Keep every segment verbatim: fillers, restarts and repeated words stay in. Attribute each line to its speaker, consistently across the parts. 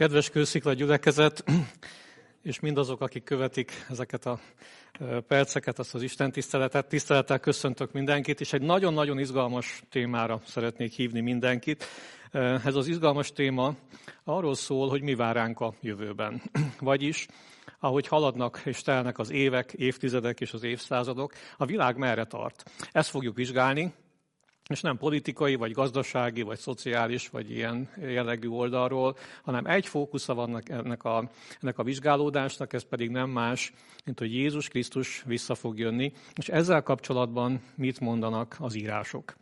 Speaker 1: Kedves Kőszikla gyülekezet, és mindazok, akik követik ezeket a perceket, azt az Isten tiszteletet, tisztelettel köszöntök mindenkit, és egy nagyon-nagyon izgalmas témára szeretnék hívni mindenkit. Ez az izgalmas téma arról szól, hogy mi vár ránk a jövőben. Vagyis, ahogy haladnak és telnek az évek, évtizedek és az évszázadok, a világ merre tart. Ezt fogjuk vizsgálni, és nem politikai, vagy gazdasági, vagy szociális, vagy ilyen jellegű oldalról, hanem egy fókusza van ennek a, ennek a vizsgálódásnak, ez pedig nem más, mint hogy Jézus Krisztus vissza fog jönni, és ezzel kapcsolatban mit mondanak az írások.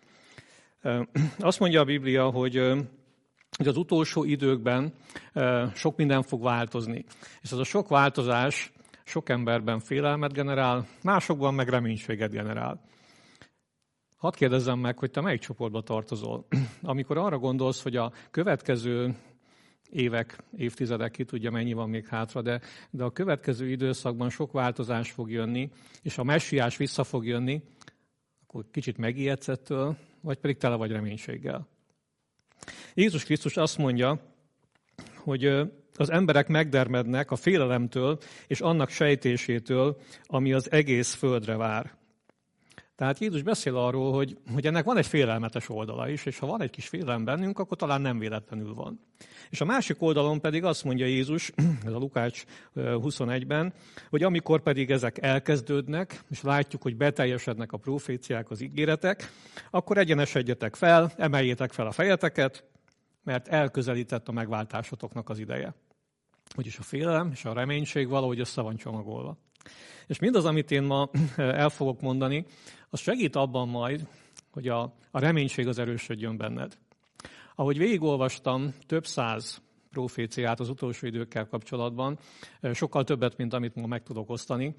Speaker 1: Azt mondja a Biblia, hogy hogy az utolsó időkben sok minden fog változni. És ez a sok változás sok emberben félelmet generál, másokban meg reménységet generál. Hadd kérdezzem meg, hogy te melyik csoportba tartozol. Amikor arra gondolsz, hogy a következő évek, évtizedek, ki tudja mennyi van még hátra, de, de a következő időszakban sok változás fog jönni, és a messiás vissza fog jönni, akkor kicsit megijedsz ettől, vagy pedig tele vagy reménységgel. Jézus Krisztus azt mondja, hogy az emberek megdermednek a félelemtől és annak sejtésétől, ami az egész földre vár. Tehát Jézus beszél arról, hogy, hogy ennek van egy félelmetes oldala is, és ha van egy kis félelem bennünk, akkor talán nem véletlenül van. És a másik oldalon pedig azt mondja Jézus, ez a Lukács huszonegyben, hogy amikor pedig ezek elkezdődnek, és látjuk, hogy beteljesednek a proféciák, az ígéretek, akkor egyenesedjetek fel, emeljétek fel a fejeteket, mert elközelített a megváltásotoknak az ideje. Vagyis a félelem és a reménység valahogy össze van csomagolva. És mindaz, amit én ma el fogok mondani, az segít abban majd, hogy a, a reménység az erősödjön benned. Ahogy végigolvastam több száz proféciát az utolsó időkkel kapcsolatban, sokkal többet, mint amit ma meg tudok osztani,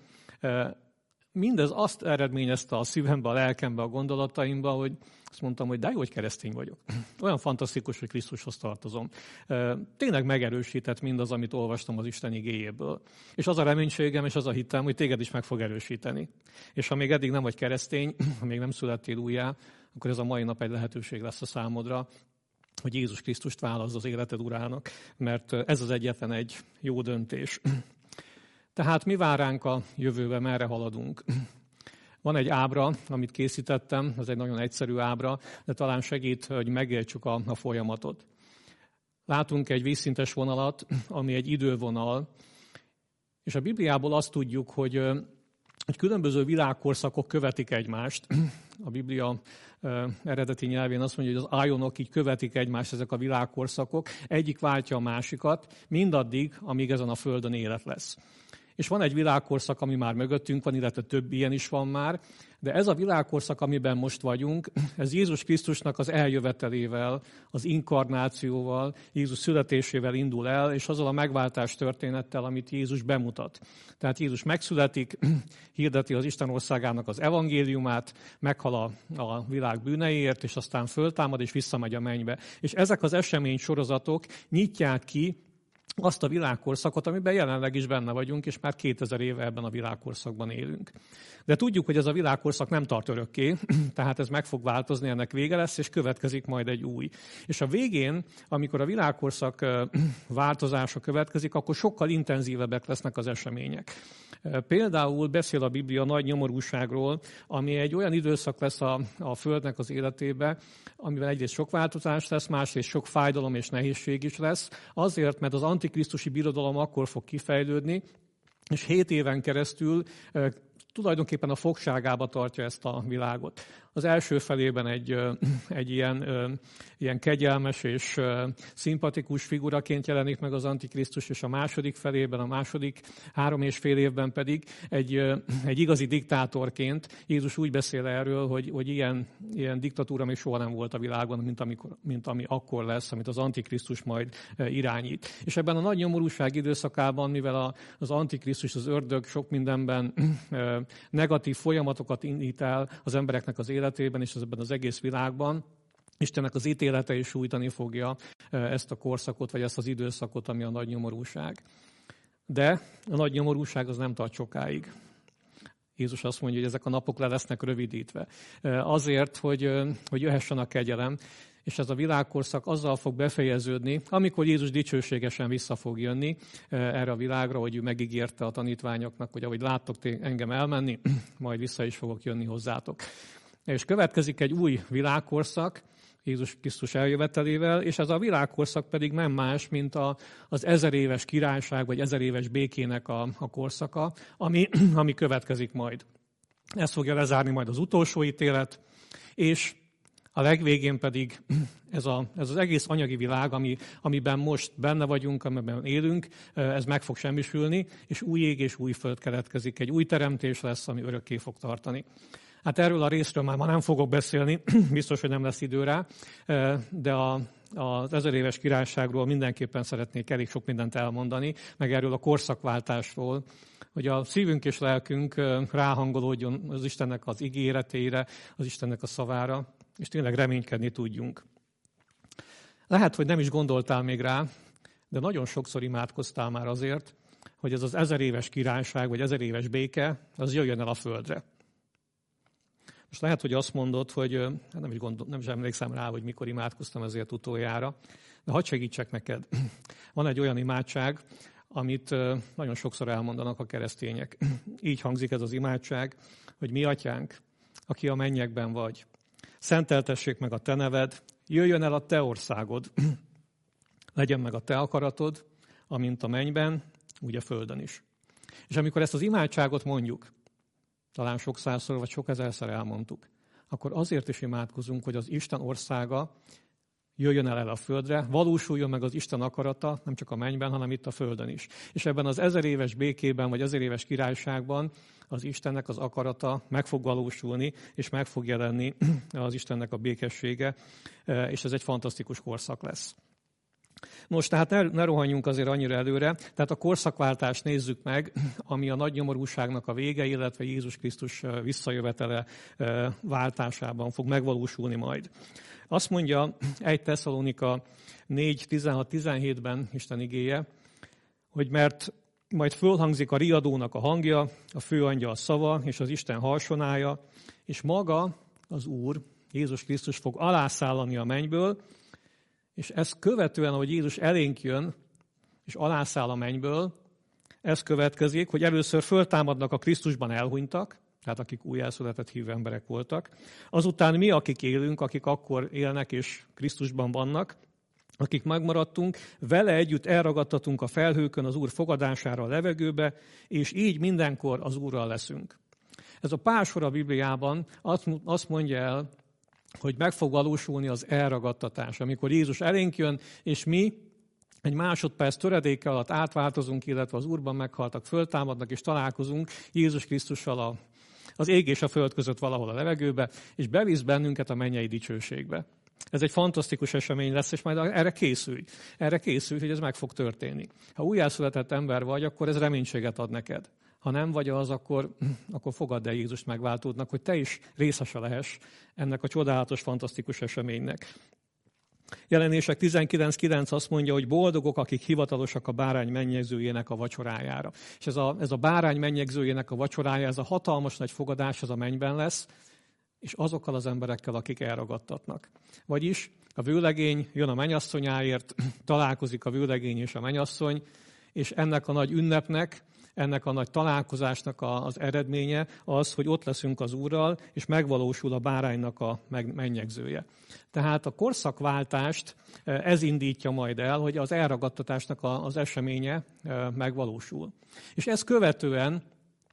Speaker 1: mindez azt eredményezte a szívembe, a lelkembe, a gondolataimba, hogy azt mondtam, hogy de jó, hogy keresztény vagyok. Olyan fantasztikus, hogy Krisztushoz tartozom. Tényleg megerősített mindaz, amit olvastam az Isten igéjéből. És az a reménységem, és az a hitem, hogy téged is meg fog erősíteni. És ha még eddig nem vagy keresztény, ha még nem születtél újjá, akkor ez a mai nap egy lehetőség lesz a számodra, hogy Jézus Krisztust válaszd az életed urának, mert ez az egyetlen egy jó döntés. Tehát mi vár ránk a jövőben, merre haladunk? Van egy ábra, amit készítettem, ez egy nagyon egyszerű ábra, de talán segít, hogy megértsük a, a folyamatot. Látunk egy vízszintes vonalat, ami egy idővonal, és a Bibliából azt tudjuk, hogy, hogy különböző világkorszakok követik egymást. A Biblia eredeti nyelvén azt mondja, hogy az ájonok így követik egymást, ezek a világkorszakok, egyik váltja a másikat, mindaddig, amíg ezen a földön élet lesz. És van egy világkorszak, ami már mögöttünk van, illetve több ilyen is van már, de ez a világkorszak, amiben most vagyunk, ez Jézus Krisztusnak az eljövetelével, az inkarnációval, Jézus születésével indul el, és azzal a megváltás történettel, amit Jézus bemutat. Tehát Jézus megszületik, hirdeti az Isten országának az evangéliumát, meghal a, a világ bűneiért, és aztán föltámad, és visszamegy a mennybe. És ezek az esemény sorozatok nyitják ki azt a világkorszakot, amiben jelenleg is benne vagyunk, és már kétezer éve ebben a világkorszakban élünk. De tudjuk, hogy ez a világkorszak nem tart örökké, tehát ez meg fog változni, ennek vége lesz, és következik majd egy új. És a végén, amikor a világkorszak változása következik, akkor sokkal intenzívebbek lesznek az események. Például beszél a Biblia nagy nyomorúságról, ami egy olyan időszak lesz a, a Földnek az életébe, amiben egyrészt sok változás lesz, másrészt sok fájdalom és nehézség is lesz, azért, mert az antikrisztusi birodalom akkor fog kifejlődni, és hét éven keresztül tulajdonképpen a fogságába tartja ezt a világot. Az első felében egy, egy ilyen, ilyen kegyelmes és szimpatikus figuraként jelenik meg az Antikrisztus, és a második felében, a második három és fél évben pedig egy, egy igazi diktátorként. Jézus úgy beszél erről, hogy, hogy ilyen, ilyen diktatúra még soha nem volt a világon, mint, amikor, mint ami akkor lesz, amit az Antikrisztus majd irányít. És ebben a nagy nyomorúság időszakában, mivel a, az Antikrisztus, az ördög sok mindenben negatív folyamatokat indít el az embereknek az életében és ebben az egész világban, Istennek az ítélete is sújtani fogja ezt a korszakot, vagy ezt az időszakot, ami a nagy nyomorúság. De a nagy nyomorúság az nem tart sokáig. Jézus azt mondja, hogy ezek a napok le lesznek rövidítve. Azért, hogy, hogy jöhessen a kegyelem, és ez a világkorszak azzal fog befejeződni, amikor Jézus dicsőségesen vissza fog jönni erre a világra, hogy ő megígérte a tanítványoknak, hogy ahogy láttok engem elmenni, majd vissza is fogok jönni hozzátok. És következik egy új világkorszak, Jézus Krisztus eljövetelével, és ez a világkorszak pedig nem más, mint a, az ezer éves királyság, vagy ezer éves békének a, a korszaka, ami, ami következik majd. Ez fogja lezárni majd az utolsó ítélet, és a legvégén pedig ez, a, ez az egész anyagi világ, ami, amiben most benne vagyunk, amiben élünk, ez meg fog semmisülni, és új ég és új föld keletkezik. Egy új teremtés lesz, ami örökké fog tartani. Hát erről a részről már ma nem fogok beszélni, biztos, hogy nem lesz idő rá, de a, az ezer éves királyságról mindenképpen szeretnék elég sok mindent elmondani, meg erről a korszakváltásról, hogy a szívünk és lelkünk ráhangolódjon az Istennek az ígéretére, az Istennek a szavára, és tényleg reménykedni tudjunk. Lehet, hogy nem is gondoltál még rá, de nagyon sokszor imádkoztál már azért, hogy ez az ezer éves királyság, vagy ezer éves béke, az jöjjön el a földre. Most lehet, hogy azt mondod, hogy hát nem, is gondol, nem is emlékszem rá, hogy mikor imádkoztam ezért utoljára, de hadd segítsek neked. Van egy olyan imádság, amit nagyon sokszor elmondanak a keresztények. Így hangzik ez az imádság, hogy mi atyánk, aki a mennyekben vagy, szenteltessék meg a te neved, jöjjön el a te országod, legyen meg a te akaratod, amint a mennyben, úgy a földön is. És amikor ezt az imádságot mondjuk, talán sok százszor vagy sok ezerszer elmondtuk, akkor azért is imádkozunk, hogy az Isten országa jöjjön el, el a földre, valósuljon meg az Isten akarata, nem csak a mennyben, hanem itt a földön is. És ebben az ezer éves békében, vagy ezer éves királyságban az Istennek az akarata meg fog valósulni, és meg fog jelenni az Istennek a békessége, és ez egy fantasztikus korszak lesz. Nos, tehát ne, ne rohanjunk azért annyira előre, tehát a korszakváltást nézzük meg, ami a nagy nyomorúságnak a vége, illetve Jézus Krisztus visszajövetele váltásában fog megvalósulni majd. Azt mondja egy Tesszalonika négy tizenhat tizenhétben Isten igéje, hogy mert majd fölhangzik a riadónak a hangja, a főangyal szava és az Isten harsonája, és maga az Úr, Jézus Krisztus fog alászállani a mennyből, és ezt követően, ahogy Jézus elénk jön, és alászáll a mennyből, ez következik, hogy először föltámadnak a Krisztusban elhunytak, tehát akik újjászületett hívő emberek voltak. Azután mi, akik élünk, akik akkor élnek és Krisztusban vannak, akik megmaradtunk, vele együtt elragadtatunk a felhőkön az Úr fogadására a levegőbe, és így mindenkor az Úrral leszünk. Ez a pár sor a Bibliában azt mondja el, hogy meg fog valósulni az elragadtatás, amikor Jézus elénk jön, és mi egy másodperc töredéke alatt átváltozunk, illetve az Úrban meghaltak, föltámadnak, és találkozunk Jézus Krisztussal a, az ég és a föld között valahol a levegőbe, és bevisz bennünket a mennyei dicsőségbe. Ez egy fantasztikus esemény lesz, és majd erre készülj. Erre készülj, hogy ez meg fog történni. Ha újjászületett ember vagy, akkor ez reménységet ad neked. Ha nem vagy az, akkor, akkor fogadd el Jézust megváltódnak, hogy te is részese lehess ennek a csodálatos, fantasztikus eseménynek. Jelenések tizenkilenc kilenc azt mondja, hogy boldogok, akik hivatalosak a bárány mennyegzőjének a vacsorájára. És ez a, ez a bárány mennyegzőjének a vacsorája, ez a hatalmas nagy fogadás, ez a mennyben lesz, és azokkal az emberekkel, akik elragadtatnak. Vagyis a vőlegény jön a mennyasszonyáért, találkozik a vőlegény és a mennyasszony, és ennek a nagy ünnepnek, ennek a nagy találkozásnak az eredménye az, hogy ott leszünk az Úrral, és megvalósul a báránynak a mennyegzője. Tehát a korszakváltást ez indítja majd el, hogy az elragadtatásnak az eseménye megvalósul. És ezt követően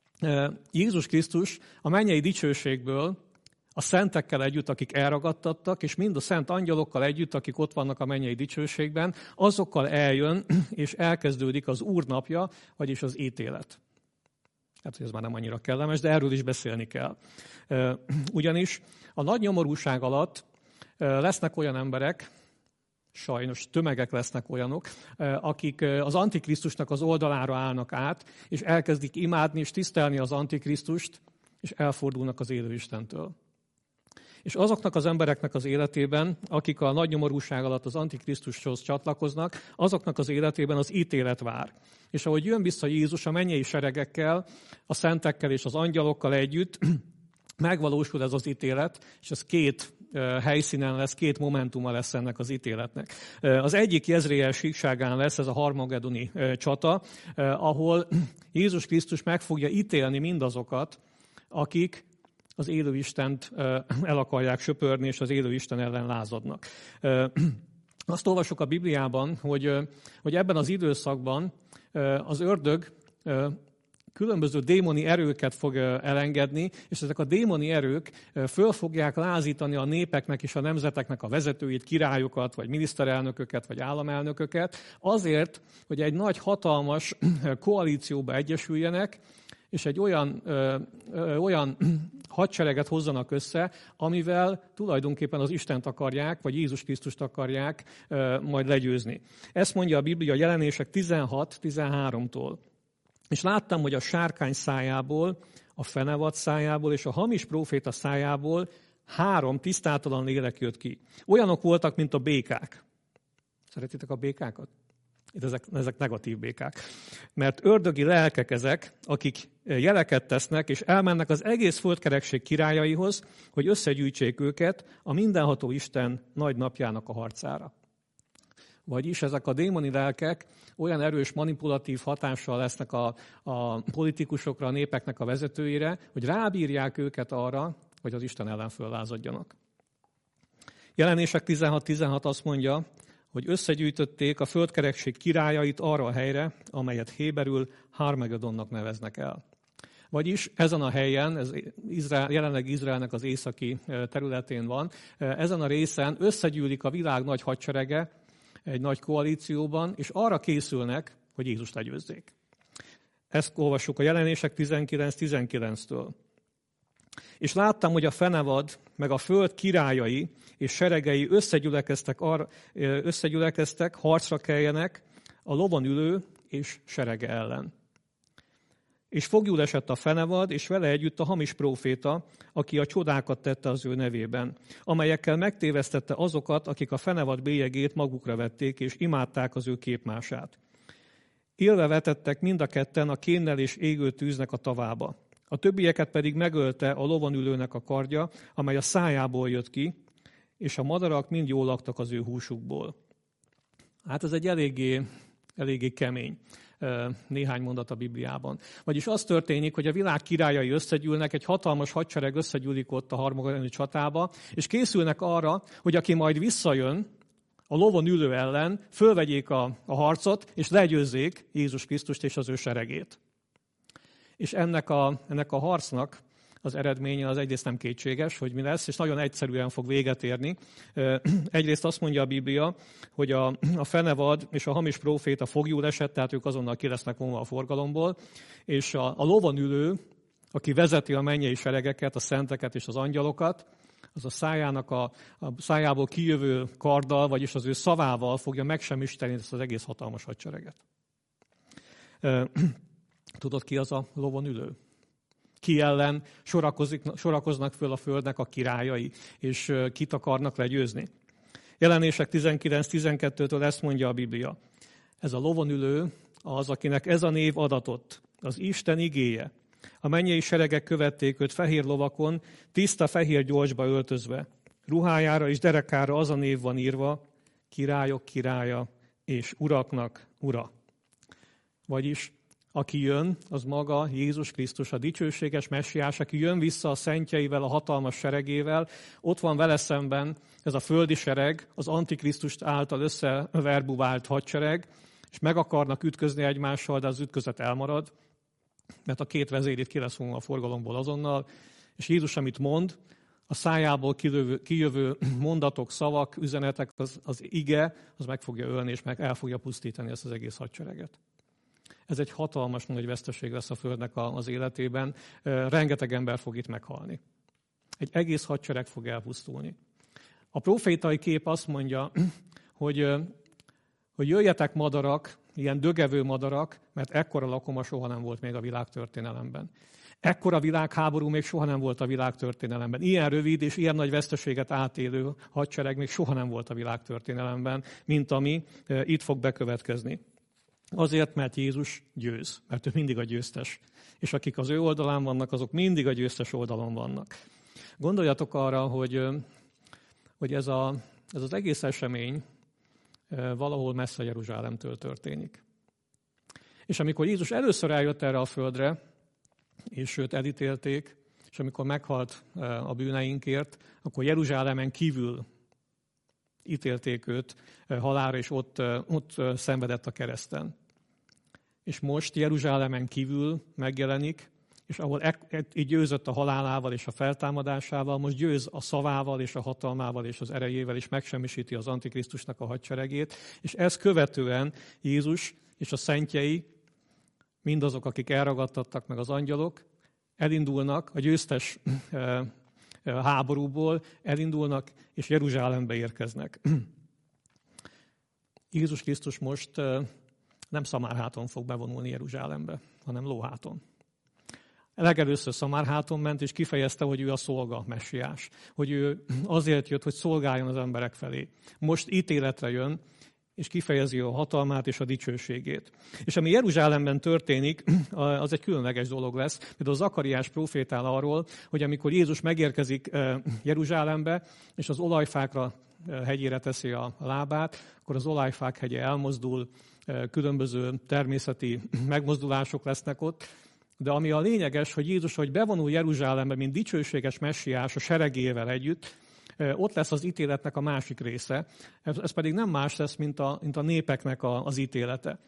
Speaker 1: Jézus Krisztus a mennyei dicsőségből a szentekkel együtt, akik elragadtattak, és mind a szent angyalokkal együtt, akik ott vannak a mennyei dicsőségben, azokkal eljön, és elkezdődik az Úr napja, vagyis az ítélet. Hát, hogy ez már nem annyira kellemes, de erről is beszélni kell. Ugyanis a nagy nyomorúság alatt lesznek olyan emberek, sajnos tömegek lesznek olyanok, akik az Antikrisztusnak az oldalára állnak át, és elkezdik imádni és tisztelni az Antikrisztust, és elfordulnak az élő Istentől. És azoknak az embereknek az életében, akik a nagy nyomorúság alatt az Antikrisztushoz csatlakoznak, azoknak az életében az ítélet vár. És ahogy jön vissza Jézus a mennyei seregekkel, a szentekkel és az angyalokkal együtt, megvalósul ez az ítélet, és ez két helyszínen lesz, két momentuma lesz ennek az ítéletnek. Az egyik Jezreel síkságán lesz ez a harmagedoni csata, ahol Jézus Krisztus meg fogja ítélni mindazokat, akik az élő Istent el akarják söpörni, és az élő Isten ellen lázadnak. Azt olvasok a Bibliában, hogy, hogy ebben az időszakban az ördög különböző démoni erőket fog elengedni, és ezek a démoni erők föl fogják lázítani a népeknek és a nemzeteknek a vezetőit, királyokat, vagy miniszterelnököket, vagy államelnököket, azért, hogy egy nagy, hatalmas koalícióba egyesüljenek, és egy olyan, ö, ö, olyan hadsereget hozzanak össze, amivel tulajdonképpen az Istent akarják, vagy Jézus Krisztust akarják ö, majd legyőzni. Ezt mondja a Biblia Jelenések tizenhat tizenháromtól. És láttam, hogy a sárkány szájából, a fenevad szájából és a hamis próféta szájából három tisztátalan lélek jött ki. Olyanok voltak, mint a békák. Szeretitek a békákat? Itt ezek, ezek negatív békák. Mert ördögi lelkek ezek, akik jeleket tesznek, és elmennek az egész földkerekség királyaihoz, hogy összegyűjtsék őket a mindenható Isten nagy napjának a harcára. Vagyis ezek a démoni lelkek olyan erős manipulatív hatással lesznek a, a politikusokra, a népeknek a vezetőire, hogy rábírják őket arra, hogy az Isten ellen föllázadjanak. Jelenések tizenhat tizenhat azt mondja, hogy összegyűjtötték a földkerekség királyait arra a helyre, amelyet héberül Harmagedonnak neveznek el. Vagyis ezen a helyen, ez Izrael, jelenleg Izraelnek az északi területén van, ezen a részen összegyűlik a világ nagy hadserege egy nagy koalícióban, és arra készülnek, hogy Jézust legyőzzék. Ezt olvassuk a Jelenések tizenkilenc tizenkilenctől. És láttam, hogy a fenevad, meg a föld királyai és seregei összegyülekeztek, arra, összegyülekeztek harcra keljenek a lovon ülő és serege ellen. És foglyul esett a fenevad, és vele együtt a hamis próféta, aki a csodákat tette az ő nevében, amelyekkel megtévesztette azokat, akik a fenevad bélyegét magukra vették, és imádták az ő képmását. Élve vetettek mind a ketten a kénnel és égő tűznek a tavába. A többieket pedig megölte a lovon ülőnek a kardja, amely a szájából jött ki, és a madarak mind jól laktak az ő húsukból. Hát ez egy eléggé, eléggé kemény néhány mondat a Bibliában. Vagyis az történik, hogy a világ királyai összegyűlnek, egy hatalmas hadsereg összegyűlik ott a harmagedoni csatába, és készülnek arra, hogy aki majd visszajön a lovon ülő ellen, fölvegyék a, a harcot, és legyőzzék Jézus Krisztust és az ő seregét. És ennek a, ennek a harcnak az eredménye az egyrészt nem kétséges, hogy mi lesz, és nagyon egyszerűen fog véget érni. Egyrészt azt mondja a Biblia, hogy a, a fenevad és a hamis próféta foglyul esett, tehát ők azonnal ki lesznek vonva a forgalomból, és a, a lovon ülő, aki vezeti a mennyei seregeket, a szenteket és az angyalokat, az a szájának a, a szájából kijövő karddal, vagyis az ő szavával fogja megsemmisíteni ezt az egész hatalmas hadsereget. Tudod, ki az a lovon ülő? Ki ellen sorakoznak föl a földnek a királyai, és kit akarnak legyőzni. Jelenések tizenkilenc tizenkettőtől ezt mondja a Biblia. Ez a lovon ülő az, akinek ez a név adatott, az Isten igéje. A mennyei seregek követték őt fehér lovakon, tiszta fehér gyolcsba öltözve. Ruhájára és derekára az a név van írva, királyok királya és uraknak ura. Vagyis aki jön, az maga Jézus Krisztus, a dicsőséges messiás, aki jön vissza a szentjeivel, a hatalmas seregével. Ott van vele szemben ez a földi sereg, az Antikrisztust által összeverbuvált hadsereg, és meg akarnak ütközni egymással, de az ütközet elmarad, mert a két vezér itt ki lesz vonva a forgalomból azonnal, és Jézus, amit mond, a szájából kijövő, kijövő mondatok, szavak, üzenetek, az, az ige, az meg fogja ölni, és meg el fogja pusztítani ezt az egész hadsereget. Ez egy hatalmas nagy veszteség lesz a Földnek az életében. Rengeteg ember fog itt meghalni. Egy egész hadsereg fog elpusztulni. A profétai kép azt mondja, hogy, hogy jöjjetek madarak, ilyen dögevő madarak, mert ekkora lakoma soha nem volt még a világtörténelemben. Ekkora világháború még soha nem volt a világtörténelemben. Ilyen rövid és ilyen nagy veszteséget átélő hadsereg még soha nem volt a világtörténelemben, mint ami itt fog bekövetkezni. Azért, mert Jézus győz, mert ő mindig a győztes. És akik az ő oldalán vannak, azok mindig a győztes oldalon vannak. Gondoljatok arra, hogy, hogy ez, a, ez az egész esemény valahol messze Jeruzsálemtől történik. És amikor Jézus először eljött erre a földre, és őt elítélték, és amikor meghalt a bűneinkért, akkor Jeruzsálemen kívül ítélték őt halálra, és ott, ott szenvedett a kereszten. És most Jeruzsálemen kívül megjelenik, és ahol e, e, így győzött a halálával és a feltámadásával, most győz a szavával és a hatalmával és az erejével, és megsemmisíti az Antikrisztusnak a hadseregét, és ezt követően Jézus és a szentjei, mindazok, akik elragadtattak meg az angyalok, elindulnak a győztes háborúból, elindulnak és Jeruzsálembe érkeznek. Jézus Krisztus most nem szamárháton fog bevonulni Jeruzsálembe, hanem lóháton. Legelőször szamárháton ment, és kifejezte, hogy ő a szolga, messiás. Hogy ő azért jött, hogy szolgáljon az emberek felé. Most ítéletre jön, és kifejezi a hatalmát és a dicsőségét. És ami Jeruzsálemben történik, az egy különleges dolog lesz. Például Zakariás prófétál arról, hogy amikor Jézus megérkezik Jeruzsálembe, és az olajfákra hegyére teszi a lábát, akkor az olajfák hegye elmozdul, különböző természeti megmozdulások lesznek ott. De ami a lényeges, hogy Jézus, hogy bevonul Jeruzsálembe, mint dicsőséges messiás a seregével együtt, ott lesz az ítéletnek a másik része. Ez pedig nem más lesz, mint a, mint a népeknek a, az ítélete.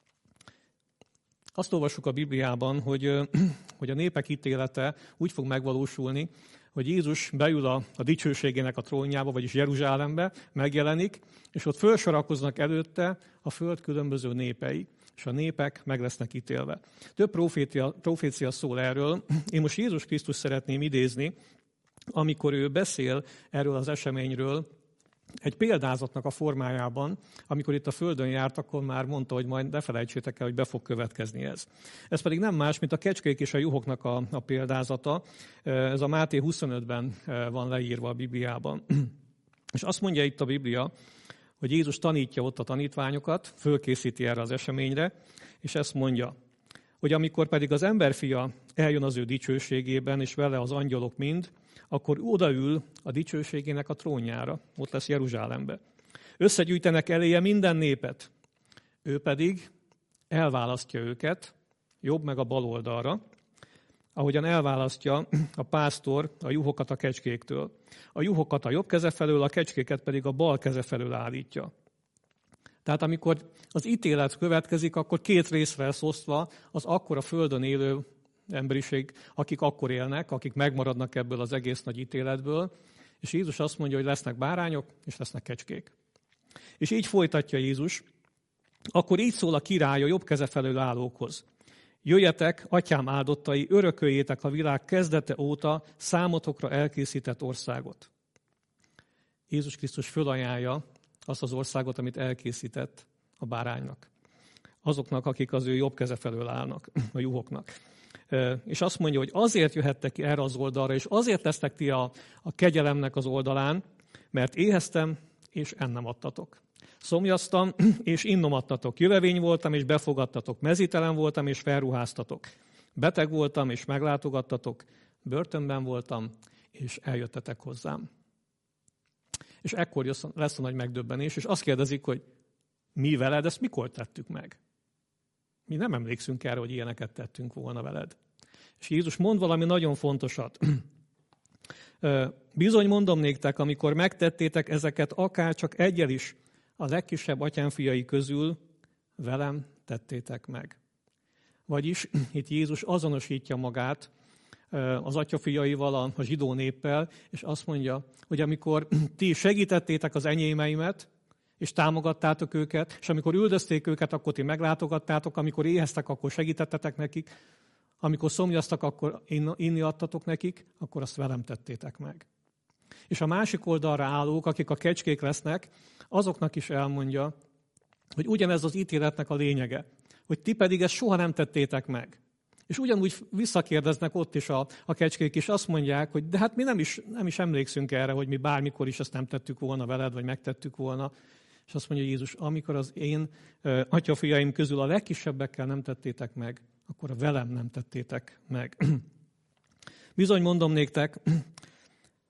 Speaker 1: Azt olvassuk a Bibliában, hogy, hogy a népek ítélete úgy fog megvalósulni, hogy Jézus beül a, a dicsőségének a trónjába, vagyis Jeruzsálembe, megjelenik, és ott felsorakoznak előtte a föld különböző népei, és a népek meg lesznek ítélve. Több profécia, profécia szól erről. Én most Jézus Krisztus szeretném idézni, amikor ő beszél erről az eseményről, egy példázatnak a formájában, amikor itt a földön járt, akkor már mondta, hogy majd ne felejtsétek el, hogy be fog következni ez. Ez pedig nem más, mint a kecskék és a juhoknak a, a példázata. Ez a Máté huszonötben van leírva a Bibliában. És azt mondja itt a Biblia, hogy Jézus tanítja ott a tanítványokat, fölkészíti erre az eseményre, és ezt mondja, hogy amikor pedig az emberfia eljön az ő dicsőségében, és vele az angyalok mind, akkor odaül a dicsőségének a trónjára, ott lesz Jeruzsálembe. Összegyűjtenek eléje minden népet, ő pedig elválasztja őket, jobb meg a bal oldalra, ahogyan elválasztja a pásztor a juhokat a kecskéktől. A juhokat a jobb keze felől, a kecskéket pedig a bal keze felől állítja. Tehát amikor az ítélet következik, akkor két részre lesz osztva az akkor a földön élő emberiség, akik akkor élnek, akik megmaradnak ebből az egész nagy ítéletből, és Jézus azt mondja, hogy lesznek bárányok, és lesznek kecskék. És így folytatja Jézus, akkor így szól a király a jobb keze felől állókhoz. Jöjjetek, atyám áldottai, örököljétek a világ kezdete óta számotokra elkészített országot. Jézus Krisztus fölajánlja azt az országot, amit elkészített a báránynak. Azoknak, akik az ő jobb keze felől állnak, a juhoknak. És azt mondja, hogy azért jöhettek ki erre az oldalra, és azért lesztek ti a, a kegyelemnek az oldalán, mert éheztem, és ennem adtatok. Szomjaztam, és innom adtatok. Jövevény voltam, és befogadtatok. Mezítelen voltam, és felruháztatok. Beteg voltam, és meglátogattatok. Börtönben voltam, és eljöttetek hozzám. És ekkor lesz a nagy megdöbbenés, és azt kérdezik, hogy mi veled, ezt mikor tettük meg? Mi nem emlékszünk erre, hogy ilyeneket tettünk volna veled. És Jézus mond valami nagyon fontosat. Bizony mondom néktek, amikor megtettétek ezeket akár csak egyel is, a legkisebb atyám fiai közül velem tettétek meg. Vagyis itt Jézus azonosítja magát az atyafiaival, a zsidó néppel, és azt mondja, hogy amikor ti segítettétek az enyémeimet, és támogattátok őket, és amikor üldözték őket, akkor ti meglátogattátok, amikor éheztek, akkor segítettetek nekik, amikor szomjaztak, akkor inni adtatok nekik, akkor azt velem tettétek meg. És a másik oldalra állók, akik a kecskék lesznek, azoknak is elmondja, hogy ugyanez az ítéletnek a lényege, hogy ti pedig ezt soha nem tettétek meg. És ugyanúgy visszakérdeznek ott is a, a kecskék, és azt mondják, hogy de hát mi nem is, nem is emlékszünk erre, hogy mi bármikor is ezt nem tettük volna veled, vagy megtettük volna. És azt mondja Jézus, amikor az én uh, atyafiaim közül a legkisebbekkel nem tettétek meg, akkor velem nem tettétek meg. Bizony mondom néktek,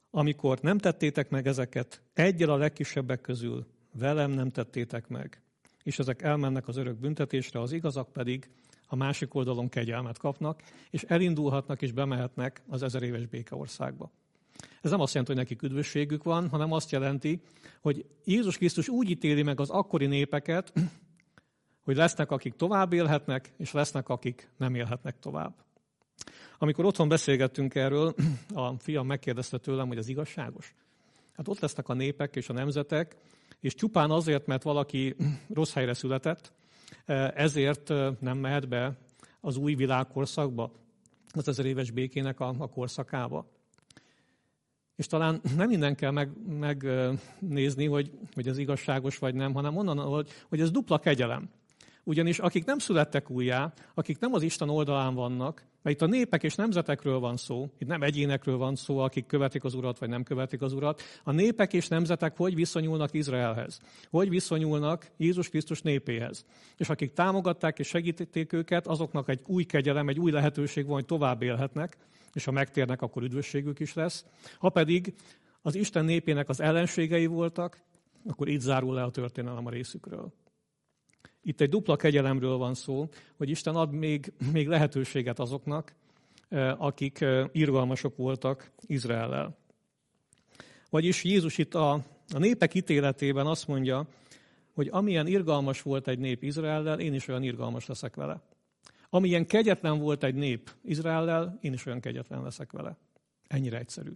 Speaker 1: amikor nem tettétek meg ezeket, egyel a legkisebbek közül velem nem tettétek meg. És ezek elmennek az örök büntetésre, az igazak pedig a másik oldalon kegyelmet kapnak, és elindulhatnak és bemehetnek az ezer éves békeországba. Ez nem azt jelenti, hogy nekik üdvösségük van, hanem azt jelenti, hogy Jézus Krisztus úgy ítéli meg az akkori népeket, hogy lesznek, akik tovább élhetnek, és lesznek, akik nem élhetnek tovább. Amikor otthon beszélgettünk erről, a fiam megkérdezte tőlem, hogy az igazságos. Hát ott lesznek a népek és a nemzetek, és csupán azért, mert valaki rossz helyre született, ezért nem mehet be az új világkorszakba, az ezer éves békének a, a korszakába. És talán nem innen kell meg, megnézni, hogy, hogy ez igazságos vagy nem, hanem onnan, hogy, hogy ez dupla kegyelem. Ugyanis akik nem születtek újjá, akik nem az Isten oldalán vannak, mert itt a népek és nemzetekről van szó, itt nem egyénekről van szó, akik követik az Urat, vagy nem követik az Urat. A népek és nemzetek hogy viszonyulnak Izraelhez? Hogy viszonyulnak Jézus Krisztus népéhez? És akik támogatták és segítették őket, azoknak egy új kegyelem, egy új lehetőség van, hogy tovább élhetnek, és ha megtérnek, akkor üdvösségük is lesz. Ha pedig az Isten népének az ellenségei voltak, akkor így zárul le a történelem a részükről. Itt egy dupla kegyelemről van szó, hogy Isten ad még, még lehetőséget azoknak, akik irgalmasok voltak Izraellel. Vagyis Jézus itt a, a népek ítéletében azt mondja, hogy amilyen irgalmas volt egy nép Izraellel, én is olyan irgalmas leszek vele. Amilyen kegyetlen volt egy nép Izraellel, én is olyan kegyetlen leszek vele. Ennyire egyszerű.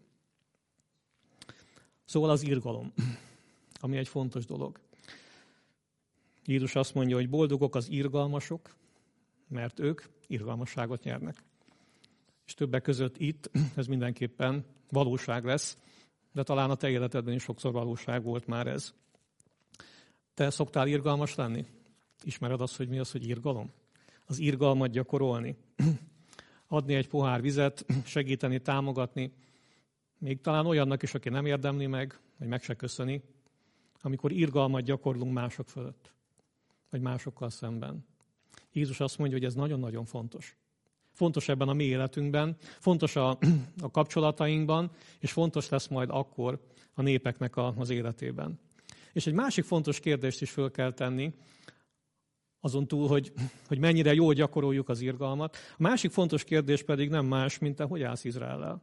Speaker 1: Szóval az irgalom, ami egy fontos dolog. Jézus azt mondja, hogy boldogok az irgalmasok, mert ők irgalmasságot nyernek. És többek között itt ez mindenképpen valóság lesz, de talán a te életedben is sokszor valóság volt már ez. Te szoktál irgalmas lenni? Ismered azt, hogy mi az, hogy irgalom? Az irgalmat gyakorolni. Adni egy pohár vizet, segíteni, támogatni, még talán olyannak is, aki nem érdemli meg, vagy meg se köszöni, amikor irgalmat gyakorlunk mások fölött, vagy másokkal szemben. Jézus azt mondja, hogy ez nagyon-nagyon fontos. Fontos ebben a mi életünkben, fontos a, a kapcsolatainkban, és fontos lesz majd akkor a népeknek a, az életében. És egy másik fontos kérdést is föl kell tenni, azon túl, hogy, hogy mennyire jól gyakoroljuk az irgalmat. A másik fontos kérdés pedig nem más, mint te hogy állsz Izraellel.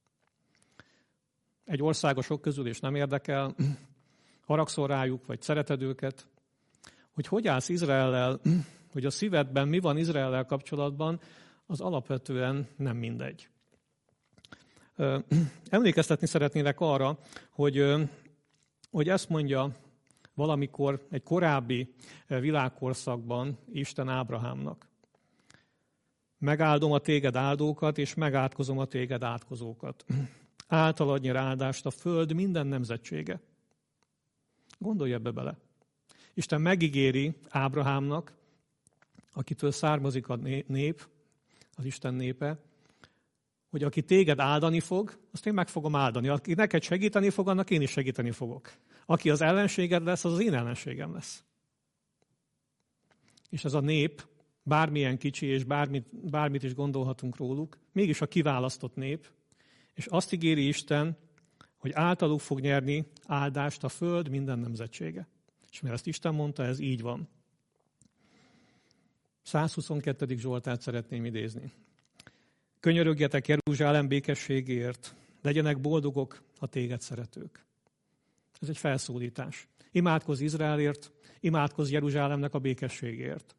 Speaker 1: Egy országosok közül, és nem érdekel, haragszol rájuk, vagy szereted őket, hogy hogy állsz Izraellel, hogy a szívedben mi van Izraellel kapcsolatban, az alapvetően nem mindegy. Emlékeztetni szeretnélek arra, hogy, hogy ezt mondja valamikor egy korábbi világkorszakban Isten Ábrahámnak. Megáldom a téged áldókat, és megátkozom a téged átkozókat. Általad nyer áldást a föld minden nemzetsége. Gondolj ebbe bele. Isten megígéri Ábrahámnak, akitől származik a nép, az Isten népe, hogy aki téged áldani fog, azt én meg fogom áldani. Aki neked segíteni fog, annak én is segíteni fogok. Aki az ellenséged lesz, az az én ellenségem lesz. És ez a nép, bármilyen kicsi, és bármit, bármit is gondolhatunk róluk, mégis a kiválasztott nép, és azt ígéri Isten, hogy általuk fog nyerni áldást a föld minden nemzetsége. És mert ezt Isten mondta, ez így van. százhuszonkettedik Zsoltárt szeretném idézni. Könyörögjetek Jeruzsálem békességéért, legyenek boldogok a téged szeretők. Ez egy felszólítás. Imádkozz Izraelért, imádkozz Jeruzsálemnek a békességért.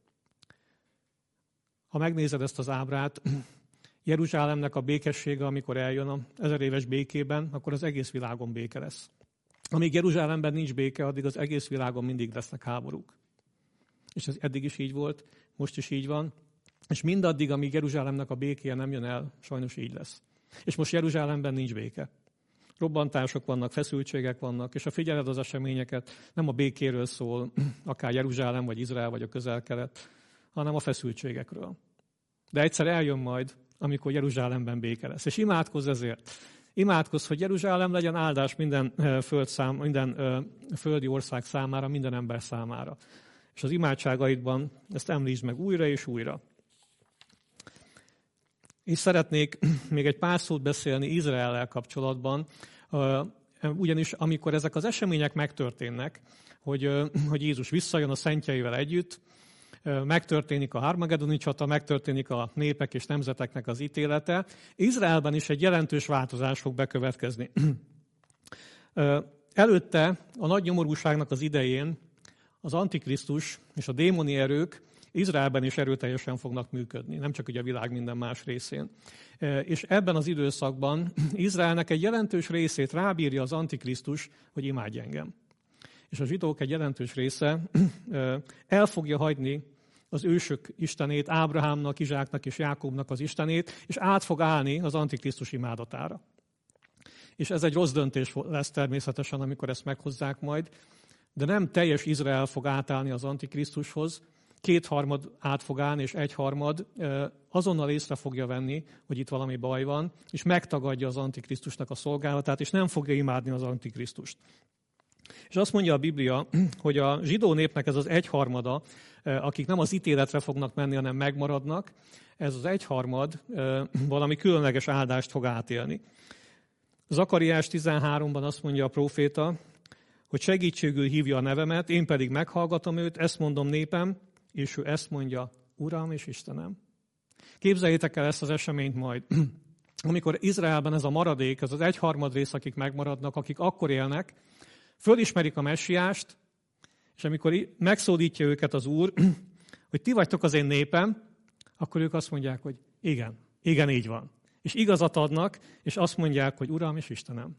Speaker 1: Ha megnézed ezt az ábrát, Jeruzsálemnek a békessége, amikor eljön az ezer éves békében, akkor az egész világon béke lesz. Amíg Jeruzsálemben nincs béke, addig az egész világon mindig lesznek háborúk. És ez eddig is így volt, most is így van, és mindaddig, amíg Jeruzsálemnek a békéje nem jön el, sajnos így lesz. És most Jeruzsálemben nincs béke. Robbantások vannak, feszültségek vannak, és ha figyeled az eseményeket, nem a békéről szól, akár Jeruzsálem, vagy Izrael, vagy a Közel-Kelet, hanem a feszültségekről. De egyszer eljön majd, amikor Jeruzsálemben béke lesz. És imádkozz ezért. Imádkozz, hogy Jeruzsálem legyen áldás minden, földszám, minden földi ország számára, minden ember számára. És az imádságaidban ezt említsd meg újra és újra. És szeretnék még egy pár szót beszélni Izraellel kapcsolatban, Ugyanis amikor ezek az események megtörténnek, hogy, hogy Jézus visszajön a szentjeivel együtt, megtörténik a Harmagedoni csata, megtörténik a népek és nemzeteknek az ítélete, Izraelben is egy jelentős változás fog bekövetkezni. Előtte, a nagy nyomorúságnak az idején az Antikrisztus és a démoni erők Izraelben is erőteljesen fognak működni, nem csak ugye a világ minden más részén. És ebben az időszakban Izraelnek egy jelentős részét rábírja az Antikrisztus, hogy imádj engem. És a zsidók egy jelentős része el fogja hagyni az ősök istenét, Ábrahámnak, Izsáknak és Jákobnak az istenét, és át fog állni az Antikrisztus imádatára. És ez egy rossz döntés lesz természetesen, amikor ezt meghozzák majd, de nem teljes Izrael fog átállni az Antikrisztushoz, kétharmad át fog állni, és egyharmad azonnal észre fogja venni, hogy itt valami baj van, és megtagadja az Antikrisztusnak a szolgálatát, és nem fogja imádni az Antikrisztust. És azt mondja a Biblia, hogy a zsidó népnek ez az egyharmada, akik nem az ítéletre fognak menni, hanem megmaradnak, ez az egyharmad valami különleges áldást fog átélni. Zakariás tizenháromban azt mondja a próféta, hogy segítségül hívja a nevemet, én pedig meghallgatom őt, ezt mondom népem, és ő ezt mondja, Uram és Istenem. Képzeljétek el ezt az eseményt majd, amikor Izraelben ez a maradék, ez az egyharmad rész, akik megmaradnak, akik akkor élnek, fölismerik a messiást, és amikor megszólítja őket az Úr, hogy ti vagytok az én népem, akkor ők azt mondják, hogy igen, igen, így van. És igazat adnak, és azt mondják, hogy Uram és Istenem.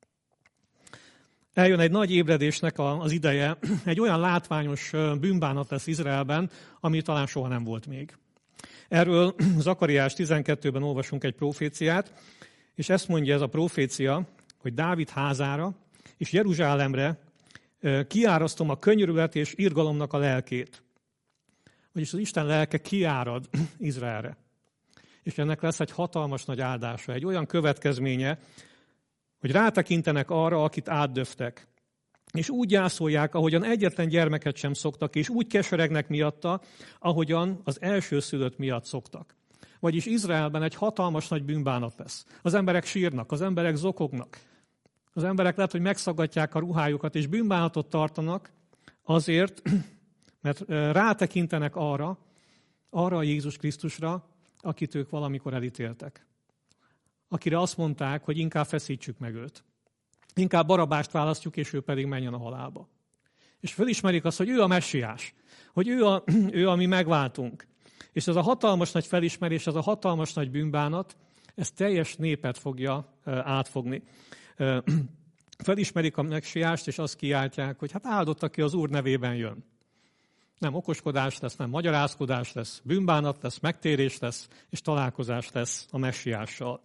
Speaker 1: Eljön egy nagy ébredésnek az ideje, egy olyan látványos bűnbánat lesz Izraelben, ami talán soha nem volt még. Erről Zakariás tizenkettőben olvasunk egy proféciát, és ezt mondja ez a profécia, hogy Dávid házára és Jeruzsálemre kiárasztom a könyörület és irgalomnak a lelkét. Vagyis az Isten lelke kiárad Izraelre. És ennek lesz egy hatalmas nagy áldása, egy olyan következménye, hogy rátekintenek arra, akit átdöftek. És úgy gyászolják, ahogyan egyetlen gyermeket sem szoktak, és úgy keseregnek miatta, ahogyan az elsőszülött miatt szoktak. Vagyis Izraelben egy hatalmas nagy bűnbánat lesz. Az emberek sírnak, az emberek zokognak. Az emberek lehet, hogy megszaggatják a ruhájukat, és bűnbánatot tartanak azért, mert rátekintenek arra, arra a Jézus Krisztusra, akit ők valamikor elítéltek. Akire azt mondták, hogy inkább feszítsük meg őt. Inkább Barabást választjuk, és ő pedig menjen a halálba. És fölismerik azt, hogy ő a messiás, hogy ő a, ő a mi megváltunk. És ez a hatalmas nagy felismerés, ez a hatalmas nagy bűnbánat, ez teljes népet fogja átfogni. Felismerik a messiást, és azt kiáltják, hogy hát áldott, aki az Úr nevében jön. Nem okoskodás lesz, nem magyarázkodás lesz, bűnbánat lesz, megtérés lesz, és találkozás lesz a messiással.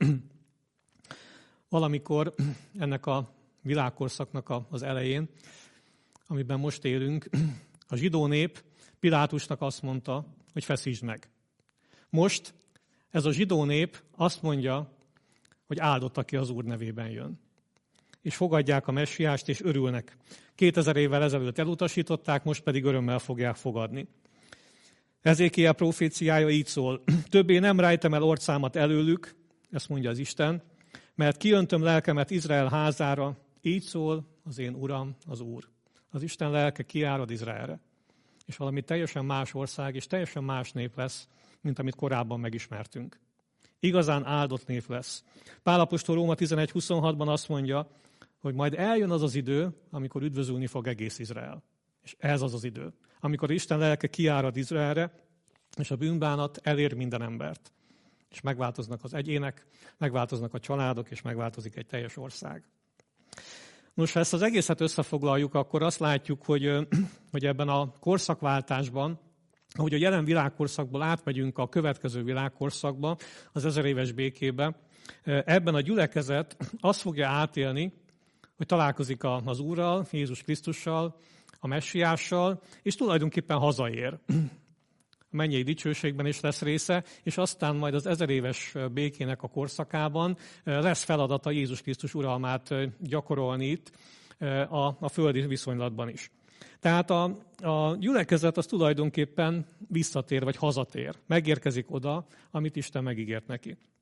Speaker 1: Valamikor ennek a világkorszaknak az elején, amiben most élünk, a zsidó nép Pilátusnak azt mondta, hogy feszítsd meg. Most ez a zsidó nép azt mondja, hogy áldott, aki az Úr nevében jön. És fogadják a messiást, és örülnek. Kétezer évvel ezelőtt elutasították, most pedig örömmel fogják fogadni. Ezékiel proféciája így szól. Többé nem rejtem el orcámat előlük, ezt mondja az Isten, mert kiöntöm lelkemet Izrael házára, így szól az én Uram, az Úr. Az Isten lelke kiárad Izraelre. És valami teljesen más ország, és teljesen más nép lesz, mint amit korábban megismertünk. Igazán áldott nép lesz. Pál apostol Róma tizenegy huszonhatban azt mondja, hogy majd eljön az az idő, amikor üdvözülni fog egész Izrael. És ez az az idő, amikor Isten lelke kiárad Izraelre, és a bűnbánat elér minden embert. És megváltoznak az egyének, megváltoznak a családok, és megváltozik egy teljes ország. Nos, ha ezt az egészet összefoglaljuk, akkor azt látjuk, hogy, hogy ebben a korszakváltásban, ahogy a jelen világkorszakból átmegyünk a következő világkorszakba, az ezer éves békébe, ebben a gyülekezet azt fogja átélni, hogy találkozik az Úrral, Jézus Krisztussal, a messiással, és tulajdonképpen hazaér. A mennyei dicsőségben is lesz része, és aztán majd az ezer éves békének a korszakában lesz feladata Jézus Krisztus uralmát gyakorolni itt a, a földi viszonylatban is. Tehát a, a gyülekezet az tulajdonképpen visszatér, vagy hazatér. Megérkezik oda, amit Isten megígért neki.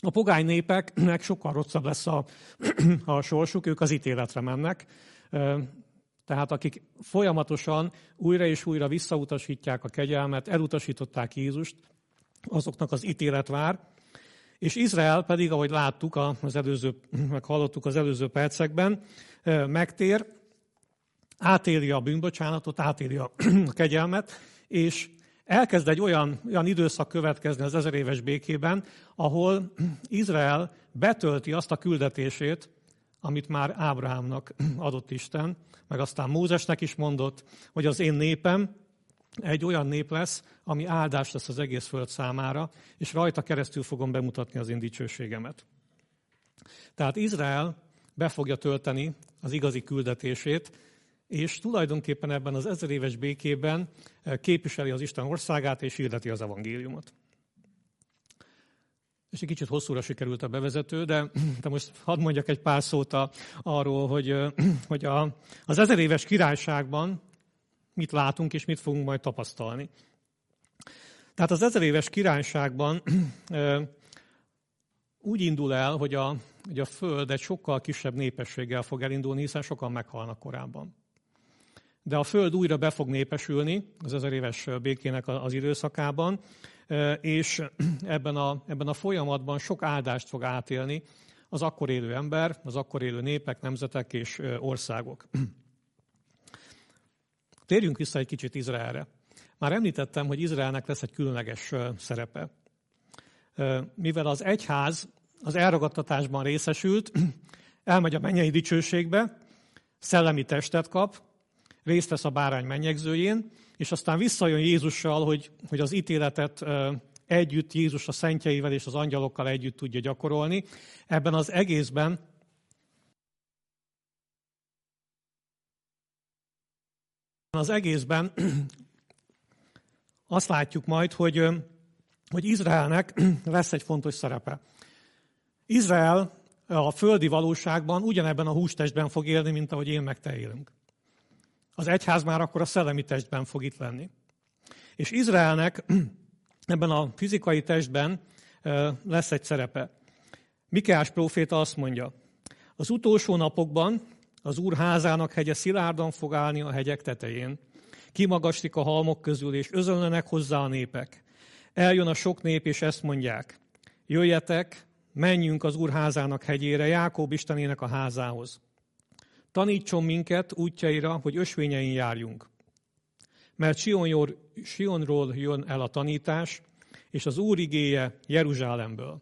Speaker 1: A pogány népeknek sokkal rosszabb lesz a, a sorsuk, ők az ítéletre mennek. Tehát akik folyamatosan újra és újra visszautasítják a kegyelmet, elutasították Jézust, azoknak az ítélet vár. És Izrael pedig, ahogy láttuk, az előző, meg hallottuk az előző percekben, megtér, átéli a bűnbocsánatot, átéli a kegyelmet, és elkezd egy olyan, olyan időszak következni az ezer éves békében, ahol Izrael betölti azt a küldetését, amit már Ábrahámnak adott Isten, meg aztán Mózesnek is mondott, hogy az én népem egy olyan nép lesz, ami áldás lesz az egész föld számára, és rajta keresztül fogom bemutatni az én dicsőségemet. Tehát Izrael be fogja tölteni az igazi küldetését, és tulajdonképpen ebben az ezer éves békében képviseli az Isten országát, és hirdeti az evangéliumot. És egy kicsit hosszúra sikerült a bevezető, de, de most hadd mondjak egy pár szót a, arról, hogy, hogy a, az ezer éves királyságban mit látunk, és mit fogunk majd tapasztalni. Tehát az ezer éves királyságban úgy indul el, hogy a, hogy a Föld egy sokkal kisebb népességgel fog elindulni, hiszen sokan meghalnak korábban. De a Föld újra be fog népesülni az ezer éves békének az időszakában, és ebben a, ebben a folyamatban sok áldást fog átélni az akkor élő ember, az akkor élő népek, nemzetek és országok. Térjünk vissza egy kicsit Izraelre. Már említettem, hogy Izraelnek lesz egy különleges szerepe. Mivel az egyház az elragadtatásban részesült, elmegy a mennyei dicsőségbe, szellemi testet kap, részt vesz a bárány mennyegzőjén, és aztán visszajön Jézussal, hogy, hogy az ítéletet együtt Jézus a szentjeivel és az angyalokkal együtt tudja gyakorolni. Ebben az egészben az egészben azt látjuk majd, hogy, hogy Izraelnek lesz egy fontos szerepe. Izrael a földi valóságban ugyanebben a hústestben fog élni, mint ahogy én meg te élünk. Az egyház már akkor a szellemi testben fog itt lenni. És Izraelnek ebben a fizikai testben lesz egy szerepe. Mikeás próféta azt mondja, az utolsó napokban az Úr házának hegye szilárdan fog állni a hegyek tetején. Kimagaslik a halmok közül, és özönlenek hozzá a népek. Eljön a sok nép, és ezt mondják, jöjjetek, menjünk az Úr házának hegyére, Jákob Istenének a házához. Tanítson minket útjaira, hogy ösvényein járjunk. Mert Sionról jön el a tanítás, és az Úr igéje Jeruzsálemből.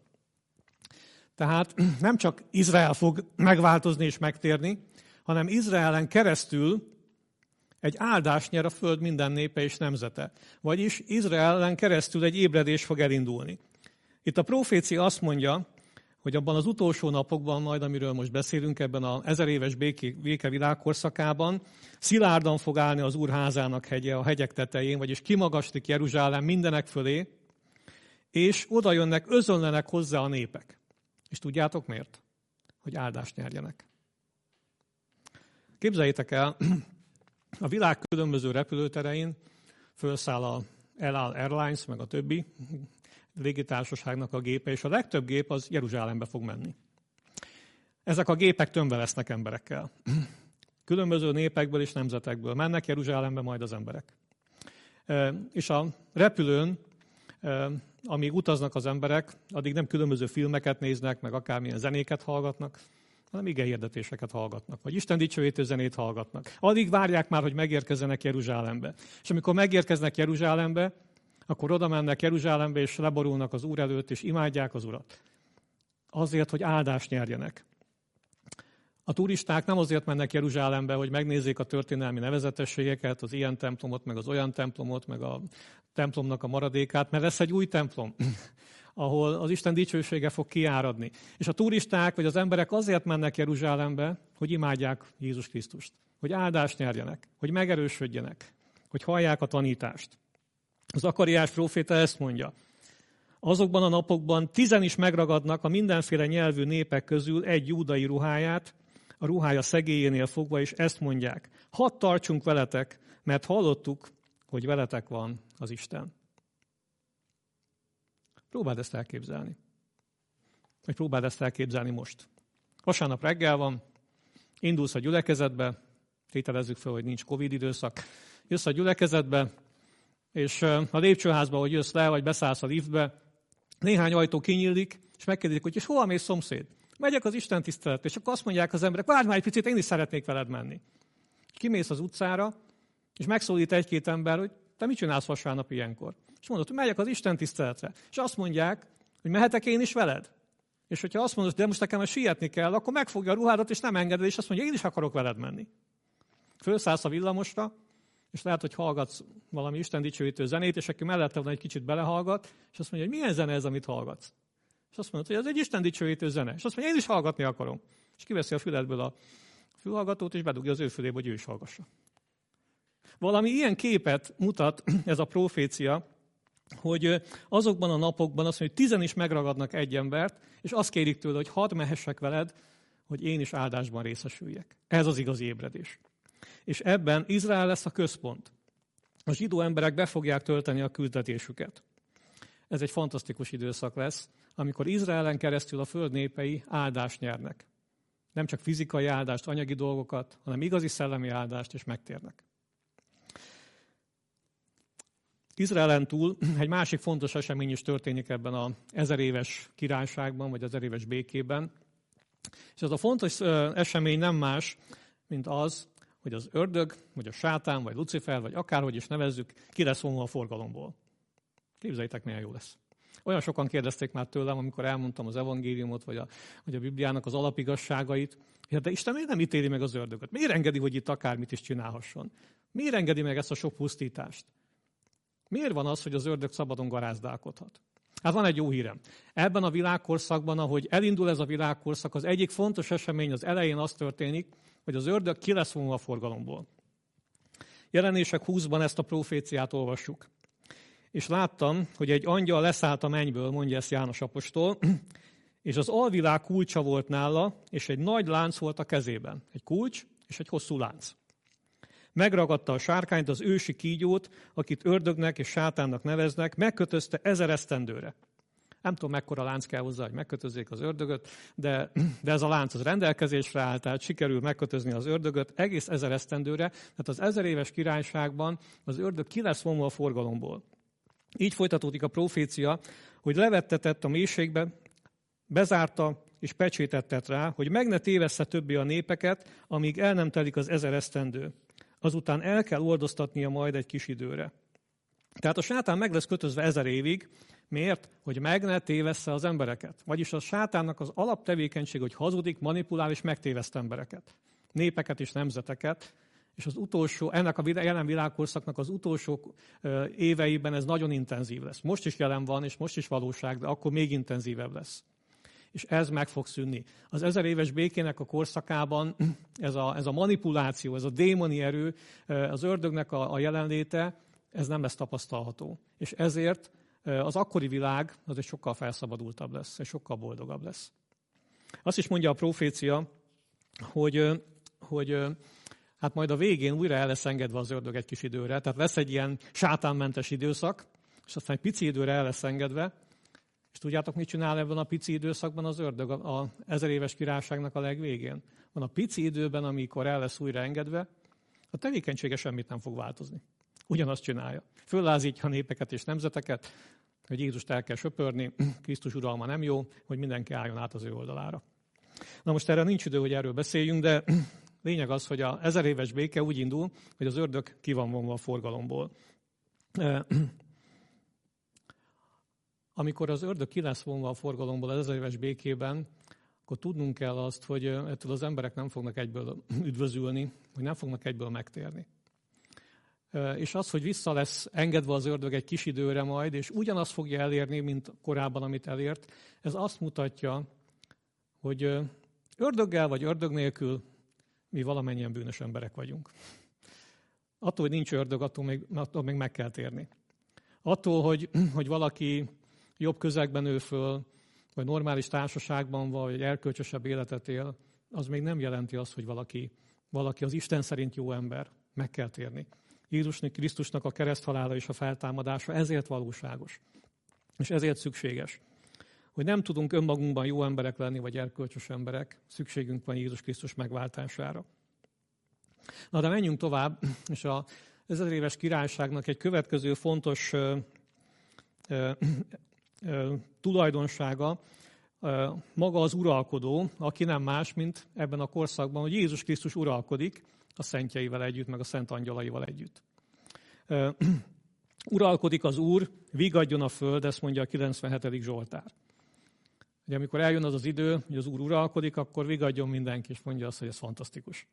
Speaker 1: Tehát nem csak Izrael fog megváltozni és megtérni, hanem Izraelen keresztül egy áldást nyer a föld minden népe és nemzete. Vagyis Izraelen keresztül egy ébredés fog elindulni. Itt a profécia azt mondja, hogy abban az utolsó napokban, majd amiről most beszélünk, ebben az ezer éves béke, béke világkorszakában, szilárdan fog állni az Úr házának hegye a hegyek tetején, vagyis kimagaslik Jeruzsálem mindenek fölé, és oda jönnek, özönlenek hozzá a népek. És tudjátok miért? Hogy áldást nyerjenek. Képzeljétek el, a világ különböző repülőterein felszáll a El Al Airlines, meg a többi légitársaságnak a gépe, és a legtöbb gép az Jeruzsálembe fog menni. Ezek a gépek tömve lesznek emberekkel. Különböző népekből és nemzetekből mennek Jeruzsálembe majd az emberek. És a repülőn, amíg utaznak az emberek, addig nem különböző filmeket néznek, meg akármilyen zenéket hallgatnak, hanem igehirdetéseket hallgatnak, vagy Isten dicsőítő zenét hallgatnak. Addig várják már, hogy megérkezzenek Jeruzsálembe. És amikor megérkeznek Jeruzsálembe, akkor oda mennek Jeruzsálembe, és leborulnak az Úr előtt, és imádják az Urat. Azért, hogy áldást nyerjenek. A turisták nem azért mennek Jeruzsálembe, hogy megnézzék a történelmi nevezetességeket, az ilyen templomot, meg az olyan templomot, meg a templomnak a maradékát, mert lesz egy új templom, ahol az Isten dicsősége fog kiáradni. És a turisták, vagy az emberek azért mennek Jeruzsálembe, hogy imádják Jézus Krisztust, hogy áldást nyerjenek, hogy megerősödjenek, hogy hallják a tanítást. Az Zakariás próféta ezt mondja, azokban a napokban tizen is megragadnak a mindenféle nyelvű népek közül egy júdai ruháját, a ruhája szegélyénél fogva, és ezt mondják, hadd tartsunk veletek, mert hallottuk, hogy veletek van az Isten. Próbáld ezt elképzelni. hogy próbáld ezt elképzelni most. Vasárnap reggel van, indulsz a gyülekezetbe, tételezzük fel, hogy nincs Covid időszak, jössz a gyülekezetbe, és a lépcsőházba, hogy jössz le, vagy beszállsz a liftbe, néhány ajtó kinyílik, és megkérdezik, hogy és hova mész, szomszéd? Megyek az Isten tiszteletre, és akkor azt mondják az emberek, várj már egy picit, én is szeretnék veled menni. Kimész az utcára, és megszólít egy-két ember, hogy te mit csinálsz vasárnap ilyenkor? És mondod, hogy megyek az Isten tiszteletre. És azt mondják, hogy mehetek én is veled? És hogyha azt mondod, de most nekem sietni kell, akkor megfogja a ruhádat, és nem engeded, és azt mondja, én is akarok veled menni. Fölszállsz a villamosra, és lehet, hogy hallgatsz valami Isten dicsőítő zenét, és aki mellette van egy kicsit belehallgat, és azt mondja, hogy milyen zene ez, amit hallgatsz? És azt mondod, hogy ez egy Isten dicsőítő zene. És azt mondja, én is hallgatni akarom. És kiveszi a füledből a fülhallgatót, és bedugja az ő fülébe, hogy ő is hallgassa. Valami ilyen képet mutat ez a profécia, hogy azokban a napokban azt mondja, hogy tizen is megragadnak egy embert, és azt kérik tőle, hogy hadd mehessek veled, hogy én is áldásban részesüljek. Ez az igazi ébredés. És ebben Izrael lesz a központ. A zsidó emberek be fogják tölteni a küldetésüket. Ez egy fantasztikus időszak lesz, amikor Izraelen keresztül a föld népei áldást nyernek. Nem csak fizikai áldást, anyagi dolgokat, hanem igazi szellemi áldást, és megtérnek. Izraelen túl egy másik fontos esemény is történik ebben az ezer éves királyságban, vagy az ezer éves békében. És ez a fontos esemény nem más, mint az, hogy az ördög, vagy a sátán, vagy Lucifer, vagy akárhogy is nevezzük, ki lesz vonva a forgalomból. Képzeljétek, milyen jó lesz. Olyan sokan kérdezték már tőlem, amikor elmondtam az evangéliumot, vagy a, vagy a Bibliának az alapigasságait, hogy de Isten miért nem ítéli meg az ördögöt? Miért engedi, hogy itt akármit is csinálhasson? Miért engedi meg ezt a sok pusztítást? Miért van az, hogy az ördög szabadon garázdálkodhat? Hát van egy jó hírem. Ebben a világkorszakban, ahogy elindul ez a világkorszak, az egyik fontos esemény az elején az történik, hogy az ördög ki lesz vonva a forgalomból. Jelenések húszban ezt a proféciát olvassuk. És láttam, hogy egy angyal leszállt a mennyből, mondja ezt János apostol, és az alvilág kulcsa volt nála, és egy nagy lánc volt a kezében. Egy kulcs és egy hosszú lánc. Megragadta a sárkányt, az ősi kígyót, akit ördögnek és sátánnak neveznek, megkötözte ezer esztendőre. Nem tudom, mekkora lánc kell hozzá, hogy megkötözzék az ördögöt, de, de ez a lánc az rendelkezésre áll, tehát sikerül megkötözni az ördögöt egész ezer esztendőre, tehát az ezer éves királyságban az ördög ki lesz vonva a forgalomból. Így folytatódik a profécia, hogy levettetett a mélységbe, bezárta és pecsétet tett rá, hogy meg ne tévessze többé a népeket, amíg el nem telik az ezer esztendő. Azután el kell oldoztatnia majd egy kis időre. Tehát a sátán meg lesz kötözve ezer évig. Miért? Hogy meg ne tévessze az embereket. Vagyis a sátánnak az alaptevékenység, hogy hazudik, manipulál és megtéveszt embereket. Népeket és nemzeteket. És az utolsó, ennek a jelen világkorszaknak az utolsó éveiben ez nagyon intenzív lesz. Most is jelen van, és most is valóság, de akkor még intenzívebb lesz. És ez meg fog szűnni. Az ezer éves békének a korszakában ez a, ez a manipuláció, ez a démoni erő, az ördögnek a, a jelenléte, ez nem lesz tapasztalható. És ezért az akkori világ az egy sokkal felszabadultabb lesz, és sokkal boldogabb lesz. Azt is mondja a profécia, hogy, hogy hát majd a végén újra el lesz engedve az ördög egy kis időre, tehát lesz egy ilyen sátánmentes időszak, és aztán egy pici időre el lesz engedve. És tudjátok, mit csinál ebben a pici időszakban az ördög az ezer éves királyságnak a legvégén? Van a pici időben, amikor el lesz újra engedve, a tevékenysége semmit nem fog változni. Ugyanazt csinálja. Föllázítja a népeket és nemzeteket, hogy Jézust el kell söpörni, Krisztus uralma nem jó, hogy mindenki álljon át az ő oldalára. Na most erre nincs idő, hogy erről beszéljünk, de lényeg az, hogy az ezer éves béke úgy indul, hogy az ördög ki van vonva a forgalomból. Amikor az ördög ki lesz vonva a forgalomból az ezer éves békében, akkor tudnunk kell azt, hogy ettől az emberek nem fognak egyből üdvözülni, hogy nem fognak egyből megtérni. És az, hogy vissza lesz engedve az ördög egy kis időre majd, és ugyanazt fogja elérni, mint korábban, amit elért, ez azt mutatja, hogy ördöggel vagy ördög nélkül mi valamennyien bűnös emberek vagyunk. Attól, hogy nincs ördög, attól még, attól még meg kell térni. Attól, hogy, hogy valaki jobb közegben nő föl, vagy normális társaságban van, vagy erkölcsösebb életet él, az még nem jelenti azt, hogy valaki, valaki az Isten szerint jó ember. Meg kell térni. Jézusnak, Krisztusnak a kereszthalála és a feltámadása ezért valóságos. És ezért szükséges. hogy nem tudunk önmagunkban jó emberek lenni, vagy erkölcsös emberek, szükségünk van Jézus Krisztus megváltására. Na de menjünk tovább, és az ezeréves királyságnak egy következő fontos ö, ö, ö, tulajdonsága ö, maga az uralkodó, aki nem más, mint ebben a korszakban, hogy Jézus Krisztus uralkodik a szentjeivel együtt, meg a szent angyalaival együtt. Ö, uralkodik az Úr, vigadjon a föld, ezt mondja a kilencvenhetedik Zsoltár. Ugye, amikor eljön az az idő, hogy az Úr uralkodik, akkor vigadjon mindenki, és mondja azt, hogy ez fantasztikus.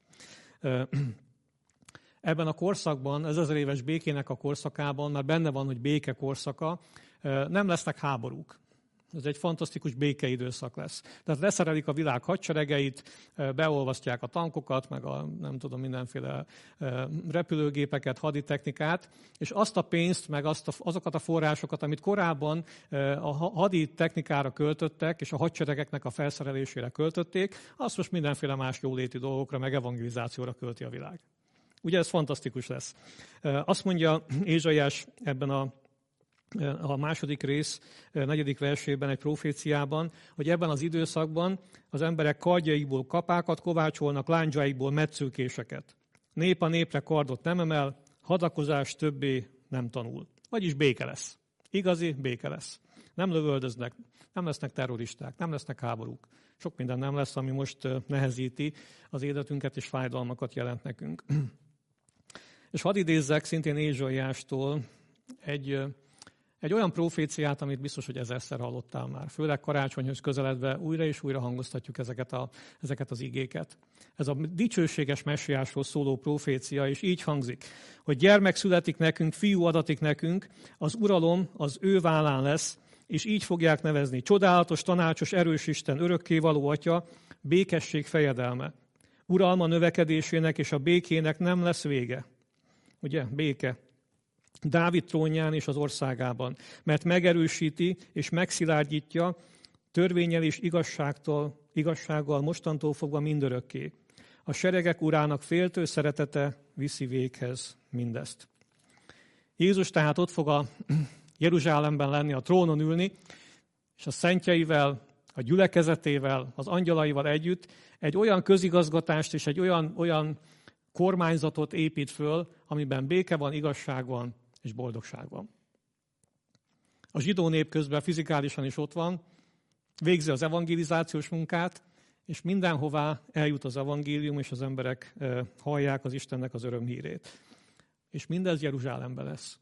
Speaker 1: Ebben a korszakban, az ezer éves békének a korszakában, már benne van, hogy béke korszaka, nem lesznek háborúk. Ez egy fantasztikus békeidőszak lesz. Tehát leszerelik a világ hadseregeit, beolvasztják a tankokat, meg a nem tudom, mindenféle repülőgépeket, haditechnikát, és azt a pénzt, meg azt a, azokat a forrásokat, amit korábban a haditechnikára költöttek, és a hadseregeknek a felszerelésére költötték, azt most mindenféle más jóléti dolgokra, meg evangelizációra költi a világ. Ugye ez fantasztikus lesz. Azt mondja Ézsaiás ebben a a második rész negyedik versében, egy proféciában, hogy ebben az időszakban az emberek kardjaikból kapákat kovácsolnak, lándzsáikból metszőkéseket. Nép a népre kardot nem emel, hadakozás többé nem tanul. Vagyis béke lesz. Igazi béke lesz. Nem lövöldöznek, nem lesznek terroristák, nem lesznek háborúk. Sok minden nem lesz, ami most nehezíti az életünket és fájdalmakat jelent nekünk. És hadd idézzek szintén Ézsaiástól egy Egy olyan proféciát, amit biztos, hogy ezerszer hallottál már. Főleg karácsonyhoz közeledve újra és újra hangoztatjuk ezeket, a, ezeket az igéket. Ez a dicsőséges messiásról szóló profécia, és így hangzik, hogy gyermek születik nekünk, fiú adatik nekünk, az uralom az ő vállán lesz, és így fogják nevezni. Csodálatos, tanácsos, erős Isten, örökkévaló Atya, békesség fejedelme. Uralma növekedésének és a békének nem lesz vége. Ugye, béke. Dávid trónján és az országában, mert megerősíti és megszilárdítja törvénnyel és igazságtól, igazsággal mostantól fogva mindörökké. A seregek urának féltő szeretete viszi véghez mindezt. Jézus tehát ott fog a Jeruzsálemben lenni, a trónon ülni, és a szentjeivel, a gyülekezetével, az angyalaival együtt egy olyan közigazgatást és egy olyan, olyan kormányzatot épít föl, amiben béke van, igazság van és boldogság van. A zsidó nép közben fizikálisan is ott van, végzi az evangelizációs munkát, és mindenhová eljut az evangélium, és az emberek hallják az Istennek az örömhírét. És mindez Jeruzsálemben lesz.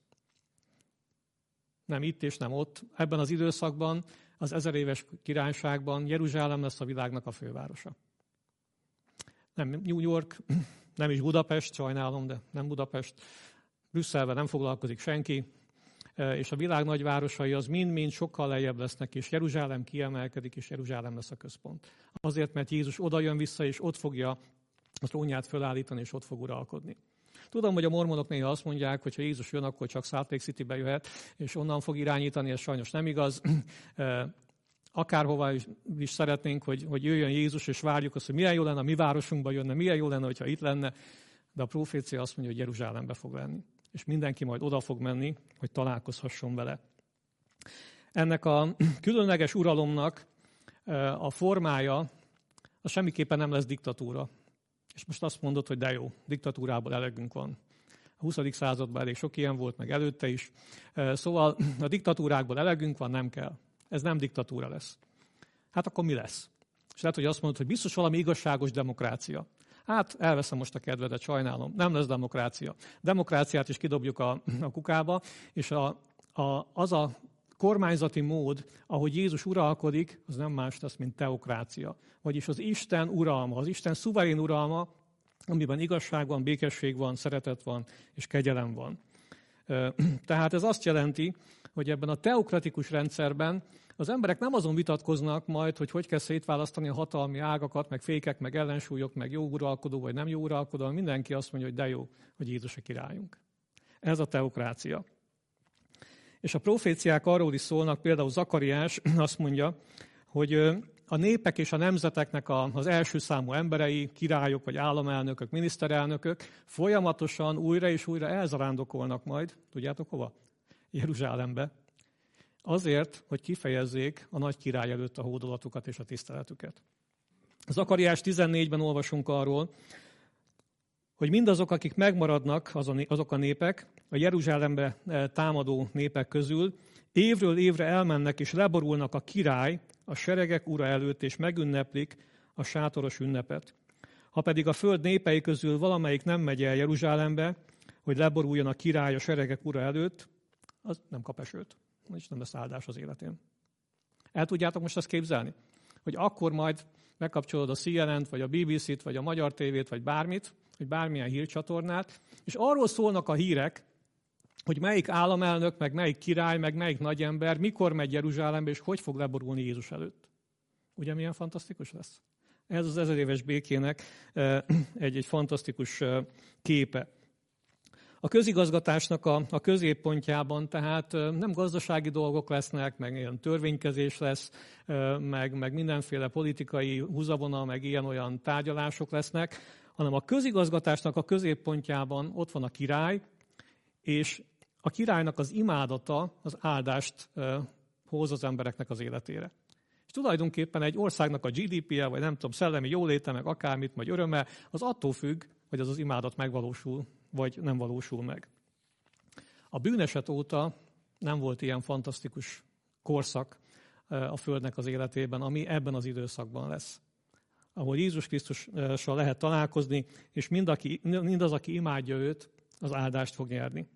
Speaker 1: Nem itt és nem ott. Ebben az időszakban, az ezeréves királyságban Jeruzsálem lesz a világnak a fővárosa. Nem New York, nem is Budapest, sajnálom, de nem Budapest. Brüsszelben nem foglalkozik senki, és a világ nagyvárosai az mind-mind sokkal lejjebb lesznek, és Jeruzsálem kiemelkedik, és Jeruzsálem lesz a központ. Azért, mert Jézus oda jön vissza, és ott fogja a trónját fölállítani, és ott fog uralkodni. Tudom, hogy a mormonok néha azt mondják, hogy ha Jézus jön, akkor csak Salt Lake Citybe jöhet, és onnan fog irányítani, ez sajnos nem igaz. Akárhova is, is szeretnénk, hogy, hogy jöjjön Jézus, és várjuk azt, hogy milyen jó lenne, a mi városunkba jönne, milyen jó lenne, hogyha itt lenne, de a profécia azt mondja, hogy Jeruzsálembe fog lenni. És mindenki majd oda fog menni, hogy találkozhasson vele. Ennek a különleges uralomnak a formája az semmiképpen nem lesz diktatúra. És most azt mondod, hogy de jó, diktatúrából elegünk van. A huszadik században elég sok ilyen volt, meg előtte is. Szóval a diktatúrákból elegünk van, nem kell. Ez nem diktatúra lesz. Hát akkor mi lesz? És lehet, hogy azt mondod, hogy biztos valami igazságos demokrácia. Hát elveszem most a kedvedet, sajnálom. Nem lesz demokrácia. Demokráciát is kidobjuk a, a kukába, és a, a, az a kormányzati mód, ahogy Jézus uralkodik, az nem más lesz, mint teokrácia. Vagyis az Isten uralma, az Isten szuverén uralma, amiben igazság van, békesség van, szeretet van, és kegyelem van. Tehát ez azt jelenti, hogy ebben a teokratikus rendszerben az emberek nem azon vitatkoznak majd, hogy hogy kell szétválasztani a hatalmi ágakat, meg fékek, meg ellensúlyok, meg jó uralkodó, vagy nem jó uralkodó, mindenki azt mondja, hogy de jó, hogy Jézus a királyunk. Ez a teokrácia. És a proféciák arról is szólnak, például Zakariás azt mondja, hogy a népek és a nemzeteknek az első számú emberei, királyok vagy államelnökök, miniszterelnökök folyamatosan újra és újra elzarándokolnak majd, tudjátok hova? Jeruzsálembe. azért, hogy kifejezzék a nagy király előtt a hódolatukat és a tiszteletüket. Zakariás tizennégyben olvasunk arról, hogy mindazok, akik megmaradnak, azok a népek, a Jeruzsálembe támadó népek közül, évről évre elmennek és leborulnak a király, a seregek ura előtt, és megünneplik a sátoros ünnepet. Ha pedig a föld népei közül valamelyik nem megy el Jeruzsálembe, hogy leboruljon a király a seregek ura előtt, az nem kap esőt, és nem lesz áldás az életén. El tudjátok most ezt képzelni? Hogy akkor majd megkapcsolod a C N N-t, vagy a B B C-t, vagy a Magyar tévét, vagy bármit, vagy bármilyen hírcsatornát, és arról szólnak a hírek, hogy melyik államelnök, meg melyik király, meg melyik nagyember, mikor megy Jeruzsálembe, és hogy fog leborulni Jézus előtt. Ugye milyen fantasztikus lesz? Ez az ezeréves békének egy, egy fantasztikus képe. A közigazgatásnak a, a középpontjában tehát nem gazdasági dolgok lesznek, meg ilyen törvénykezés lesz, meg, meg mindenféle politikai húzavona, meg ilyen-olyan tárgyalások lesznek, hanem a közigazgatásnak a középpontjában ott van a király, és a királynak az imádata az áldást hoz az embereknek az életére. És tulajdonképpen egy országnak a G D P-je, vagy nem tudom, szellemi jóléte, meg akármit, vagy öröme, az attól függ, hogy az az imádat megvalósul, vagy nem valósul meg. A bűneset óta nem volt ilyen fantasztikus korszak a Földnek az életében, ami ebben az időszakban lesz. Ahol Jézus Krisztussal lehet találkozni, és mind aki, mindaz, aki imádja őt, az áldást fog nyerni.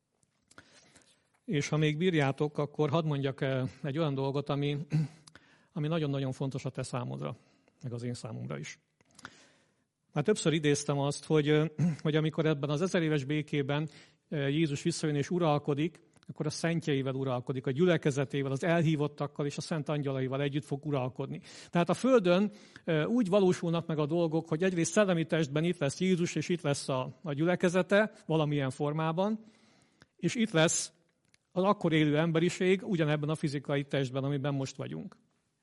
Speaker 1: És ha még bírjátok, akkor hadd mondjak egy olyan dolgot, ami, ami nagyon-nagyon fontos a te számodra, meg az én számomra is. Már többször idéztem azt, hogy, hogy amikor ebben az ezer éves békében Jézus visszajön és uralkodik, akkor a szentjeivel uralkodik, a gyülekezetével, az elhívottakkal és a szent angyalaival együtt fog uralkodni. Tehát a Földön úgy valósulnak meg a dolgok, hogy egyrészt szellemi testben itt lesz Jézus, és itt lesz a, a gyülekezete valamilyen formában, és itt lesz az akkor élő emberiség ugyanebben a fizikai testben, amiben most vagyunk.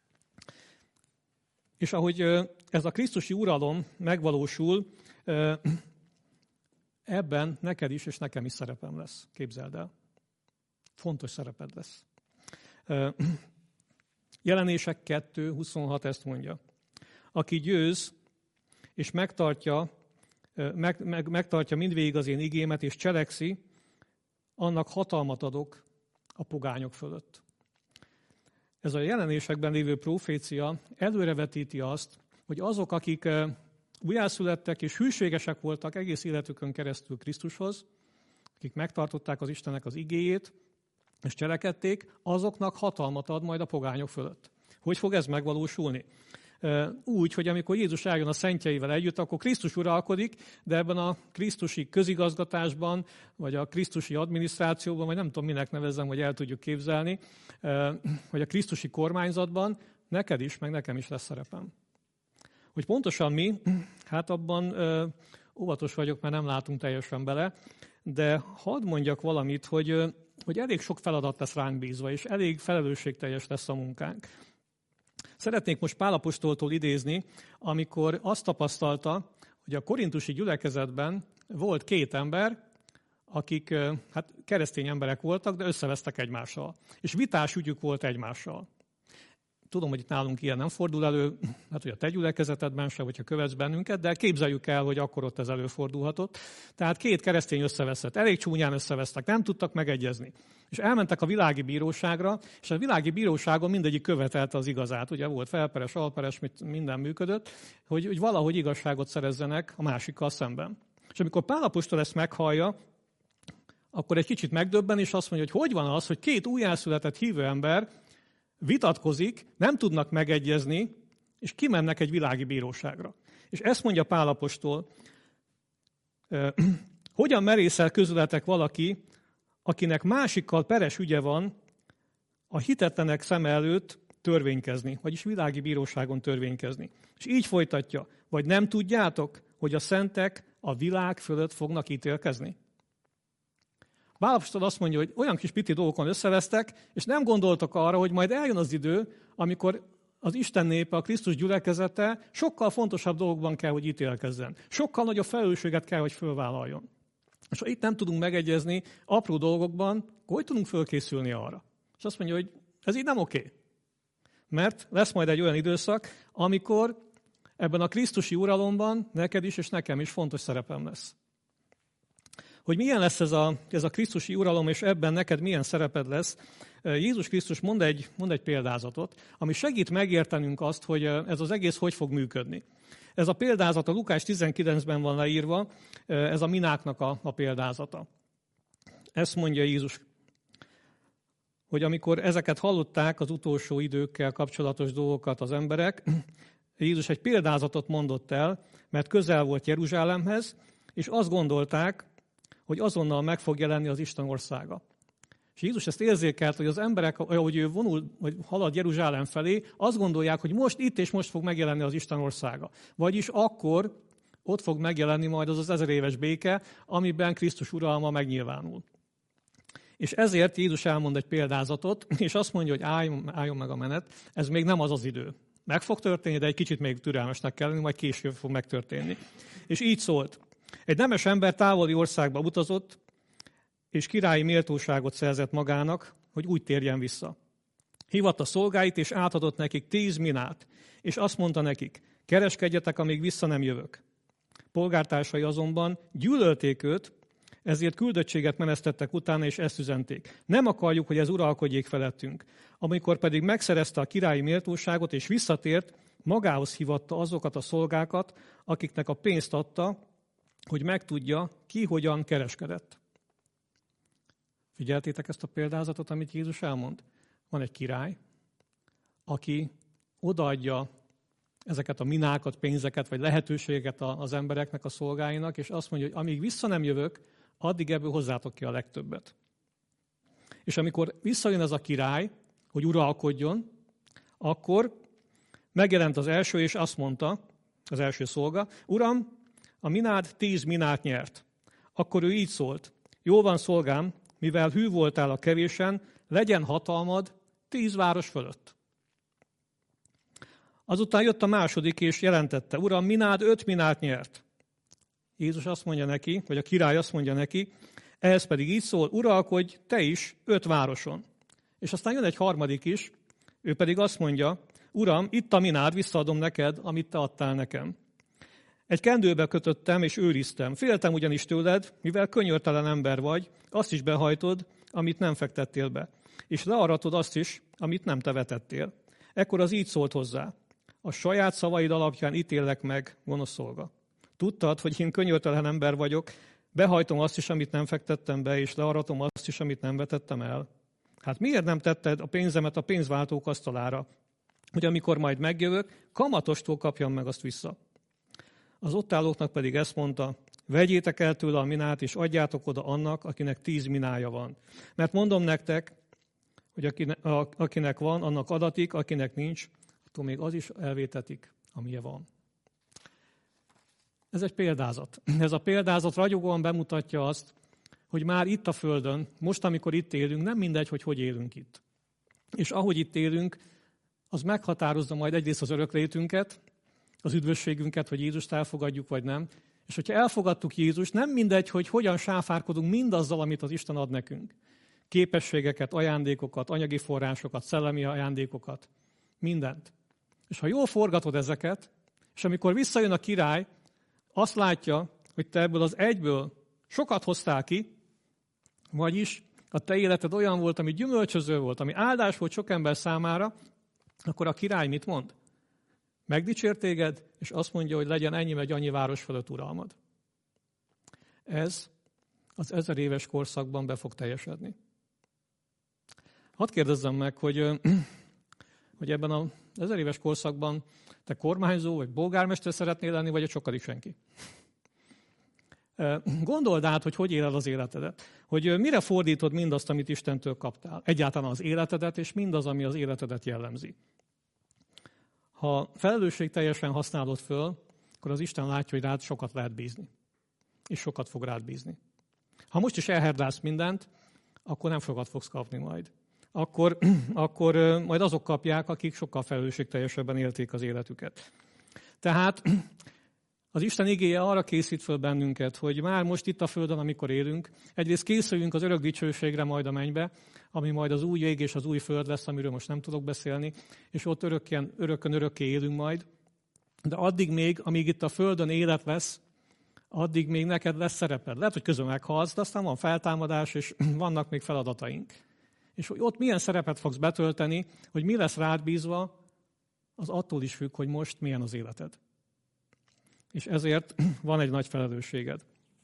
Speaker 1: És ahogy ez a krisztusi uralom megvalósul, ebben neked is és nekem is szerepem lesz. Képzeld el. Fontos szereped lesz. Jelenések kettő huszonhat ezt mondja. Aki győz és megtartja, meg, meg, megtartja mindvégig az én igémet és cselekszi, annak hatalmat adok a pogányok fölött. Ez a Jelenésekben lévő profécia előrevetíti azt, hogy azok, akik újjászülettek és hűségesek voltak egész életükön keresztül Krisztushoz, akik megtartották az Istennek az igéjét, és cselekedték, azoknak hatalmat ad majd a pogányok fölött. Hogy fog ez megvalósulni? Úgy, hogy amikor Jézus eljön a szentjeivel együtt, akkor Krisztus uralkodik, de ebben a krisztusi közigazgatásban, vagy a krisztusi adminisztrációban, vagy nem tudom, minek nevezzem, hogy el tudjuk képzelni, vagy a krisztusi kormányzatban, neked is, meg nekem is lesz szerepem. Hogy pontosan mi, hát abban óvatos vagyok, mert nem látunk teljesen bele, de hadd mondjak valamit, hogy, hogy elég sok feladat lesz ránk bízva, és elég felelősségteljes lesz a munkánk. Szeretnék most Pál apostoltól idézni, amikor azt tapasztalta, hogy a korintusi gyülekezetben volt két ember, akik hát keresztény emberek voltak, de összevesztek egymással. És vitás ügyük volt egymással. Tudom, hogy itt nálunk ilyen nem fordul elő, hát hogy a te gyülekezetedben se, hogyha követsz bennünket, de képzeljük el, hogy akkor ott ez előfordulhatott. Tehát két keresztény összeveszett, elég csúnyán összevesztek, nem tudtak megegyezni. És elmentek a világi bíróságra, és a világi bíróságon mindegyik követelte az igazát. Ugye volt felperes, alperes, minden működött, hogy, hogy valahogy igazságot szerezzenek a másikkal szemben. És amikor Pál apostol ezt meghallja, akkor egy kicsit megdöbben, és azt mondja, hogy hogy van az, hogy két újjászületett hívő ember vitatkozik, nem tudnak megegyezni, és kimennek egy világi bíróságra. És ezt mondja Pál apostol, hogyan merészel közületek valaki, akinek másikkal peres ügye van, a hitetlenek szeme előtt törvénykezni, vagyis világi bíróságon törvénykezni. És így folytatja, vagy nem tudjátok, hogy a szentek a világ fölött fognak ítélkezni? Pál apostol azt mondja, hogy olyan kis piti dolgokon összevesztek, és nem gondoltak arra, hogy majd eljön az idő, amikor az Isten népe, a Krisztus gyülekezete sokkal fontosabb dolgokban kell, hogy ítélkezzen. Sokkal nagyobb felelősséget kell, hogy fölvállaljon. És ha itt nem tudunk megegyezni apró dolgokban, akkor hogy tudunk fölkészülni arra? És azt mondja, hogy Ez így nem oké. Mert lesz majd egy olyan időszak, amikor ebben a krisztusi uralomban neked is és nekem is fontos szerepem lesz. Hogy milyen lesz ez a, ez a krisztusi uralom, és ebben neked milyen szereped lesz, Jézus Krisztus mond egy, mond egy példázatot, ami segít megértenünk azt, hogy ez az egész hogy fog működni. Ez a példázat a Lukás tizenkilencben van leírva, ez a mináknak a, a példázata. Ezt mondja Jézus, hogy amikor ezeket hallották, az utolsó időkkel kapcsolatos dolgokat az emberek, Jézus egy példázatot mondott el, mert közel volt Jeruzsálemhez, és azt gondolták, hogy azonnal meg fog jelenni az Isten országa. És Jézus ezt érzékelt, hogy az emberek, ahogy ő vonul, vagy halad Jeruzsálem felé, azt gondolják, hogy most itt és most fog megjelenni az Isten országa. Vagyis akkor ott fog megjelenni majd az az ezer éves béke, amiben Krisztus uralma megnyilvánul. És ezért Jézus elmond egy példázatot, és azt mondja, hogy álljon, álljon meg a menet, ez még nem az az idő. Meg fog történni, de egy kicsit még türelmesnek kell lenni, majd később fog megtörténni. És így szólt. Egy nemes ember távoli országba utazott, és királyi méltóságot szerzett magának, hogy úgy térjen vissza. Hívatta szolgáit, és átadott nekik tíz minát, és azt mondta nekik, kereskedjetek, amíg vissza nem jövök. Polgártársai azonban gyűlölték őt, ezért küldöttséget menesztettek utána, és ezt üzenték. Nem akarjuk, hogy ez uralkodjék felettünk. Amikor pedig megszerezte a királyi méltóságot, és visszatért, magához hívatta azokat a szolgákat, akiknek a pénzt adta, hogy megtudja, ki hogyan kereskedett. Figyeltétek ezt a példázatot, amit Jézus elmond? Van egy király, aki odaadja ezeket a minákat, pénzeket, vagy lehetőségeket az embereknek, a szolgáinak, és azt mondja, hogy amíg vissza nem jövök, addig ebből hozzátok ki a legtöbbet. És amikor visszajön ez a király, hogy uralkodjon, akkor megjelent az első, és azt mondta, az első szolga, Uram, a minád tíz minát nyert. Akkor ő így szólt, jó van szolgám, mivel hű voltál a kevésen, legyen hatalmad tíz város fölött. Azután jött a második, és jelentette, Uram, minád öt minát nyert. Jézus azt mondja neki, vagy a király azt mondja neki, ehhez pedig így szól, uralkodj te is öt városon. És aztán jön egy harmadik is, ő pedig azt mondja, Uram, itt a minád, visszaadom neked, amit te adtál nekem. Egy kendőbe kötöttem, és őriztem. Féltem ugyanis tőled, mivel könyörtelen ember vagy, azt is behajtod, amit nem fektettél be. És learatod azt is, amit nem te vetettél. Ekkor az így szólt hozzá. A saját szavaid alapján ítélek meg, gonosz szolga. Tudtad, hogy én könyörtelen ember vagyok, behajtom azt is, amit nem fektettem be, és learatom azt is, amit nem vetettem el. Hát miért nem tetted a pénzemet a pénzváltók asztalára, hogy amikor majd megjövök, kamatostól kapjam meg azt vissza? Az ott állóknak pedig ezt mondta, vegyétek el tőle a minát, és adjátok oda annak, akinek tíz minája van. Mert mondom nektek, hogy akinek van, annak adatik, akinek nincs, attól még az is elvétetik, amilyen van. Ez egy példázat. Ez a példázat ragyogóan bemutatja azt, hogy már itt a Földön, most, amikor itt élünk, nem mindegy, hogy hogy élünk itt. És ahogy itt élünk, az meghatározza majd egyrészt az öröklétünket, az üdvösségünket, hogy Jézust elfogadjuk, vagy nem. És hogyha elfogadtuk Jézust, nem mindegy, hogy hogyan sáfárkodunk mindazzal, amit az Isten ad nekünk. Képességeket, ajándékokat, anyagi forrásokat, szellemi ajándékokat, mindent. És ha jól forgatod ezeket, és amikor visszajön a király, azt látja, hogy te ebből az egyből sokat hoztál ki, vagyis a te életed olyan volt, ami gyümölcsöző volt, ami áldás volt sok ember számára, akkor a király mit mond? Megdicsér téged, és azt mondja, hogy legyen ennyi vagy annyi város fölött uralmad. Ez az ezer éves korszakban be fog teljesedni. Hadd kérdezzem meg, hogy, hogy ebben az ezer éves korszakban te kormányzó vagy polgármester szeretnél lenni, vagy a sokadik senki? Gondold át, hogy hogy éled az életedet. Hogy mire fordítod mindazt, amit Istentől kaptál. Egyáltalán az életedet, és mindaz, ami az életedet jellemzi. Ha felelősség teljesen használod föl, akkor az Isten látja, hogy rád sokat lehet bízni. És sokat fog rád bízni. Ha most is elherdálsz mindent, akkor nem sokat fogsz kapni majd. Akkor, akkor majd azok kapják, akik sokkal felelősségteljesebben élték az életüket. Tehát Az Isten igéje arra készít föl bennünket, hogy már most itt a földön, amikor élünk, egyrészt készüljünk az örök dicsőségre majd a mennybe, ami majd az új ég és az új föld lesz, amiről most nem tudok beszélni, és ott örökön, örökön örökké élünk majd. De addig még, amíg itt a földön élet lesz, addig még neked lesz szereped. Lehet, hogy közben meghalsz, de aztán van feltámadás, és vannak még feladataink. És hogy ott milyen szerepet fogsz betölteni, hogy mi lesz rád bízva, az attól is függ, hogy most milyen az életed. És ezért van egy nagy felelősséged.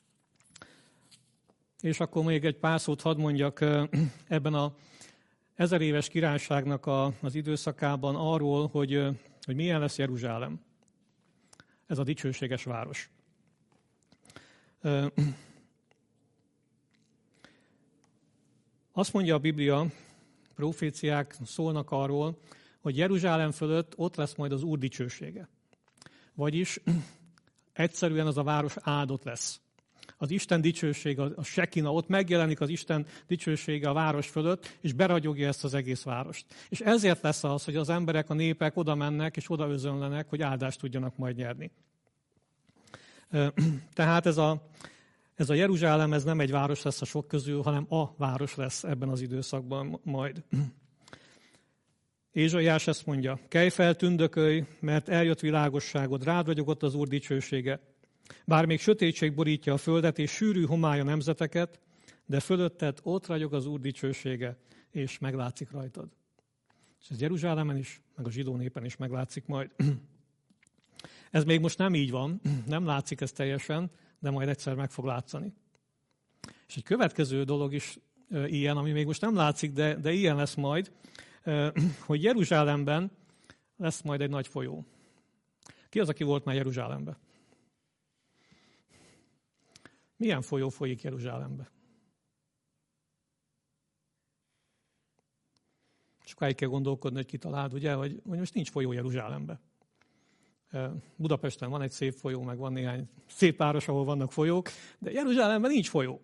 Speaker 1: És akkor még egy pár szót hadd mondjak ebben a ezer éves királyságnak a, az időszakában arról, hogy, hogy milyen lesz Jeruzsálem. Ez a dicsőséges város. Azt mondja a Biblia, proféciák szólnak arról, hogy Jeruzsálem fölött ott lesz majd az Úr dicsősége. Vagyis egyszerűen az a város áldott lesz. Az Isten dicsősége, a sekina, ott megjelenik az Isten dicsősége a város fölött, és beragyogja ezt az egész várost. És ezért lesz az, hogy az emberek, a népek oda mennek, és oda özönlenek, hogy áldást tudjanak majd nyerni. Tehát ez a, ez a Jeruzsálem, ez nem egy város lesz a sok közül, hanem a város lesz ebben az időszakban majd. Ézsaiás ezt mondja, kelj fel, tündökölj, mert eljött világosságod, rád ragyogott az Úr dicsősége. Bár még sötétség borítja a földet, és sűrű homály a nemzeteket, de fölötted ott ragyog az Úr dicsősége, és meglátszik rajtad. És ez Jeruzsálemen is, meg a zsidó népen is meglátszik majd. Ez még most nem így van, nem látszik ez teljesen, de majd egyszer meg fog látszani. És egy következő dolog is e, ilyen, ami még most nem látszik, de, de ilyen lesz majd, e, hogy Jeruzsálemben lesz majd egy nagy folyó. Ki az, aki volt már Jeruzsálemben? Milyen folyó folyik Jeruzsálembe? Sokáig kell gondolkodni, hogy kitaláld, ugye, hogy, hogy most nincs folyó Jeruzsálembe. Budapesten van egy szép folyó, meg van néhány szép város, ahol vannak folyók, de Jeruzsálemben nincs folyó.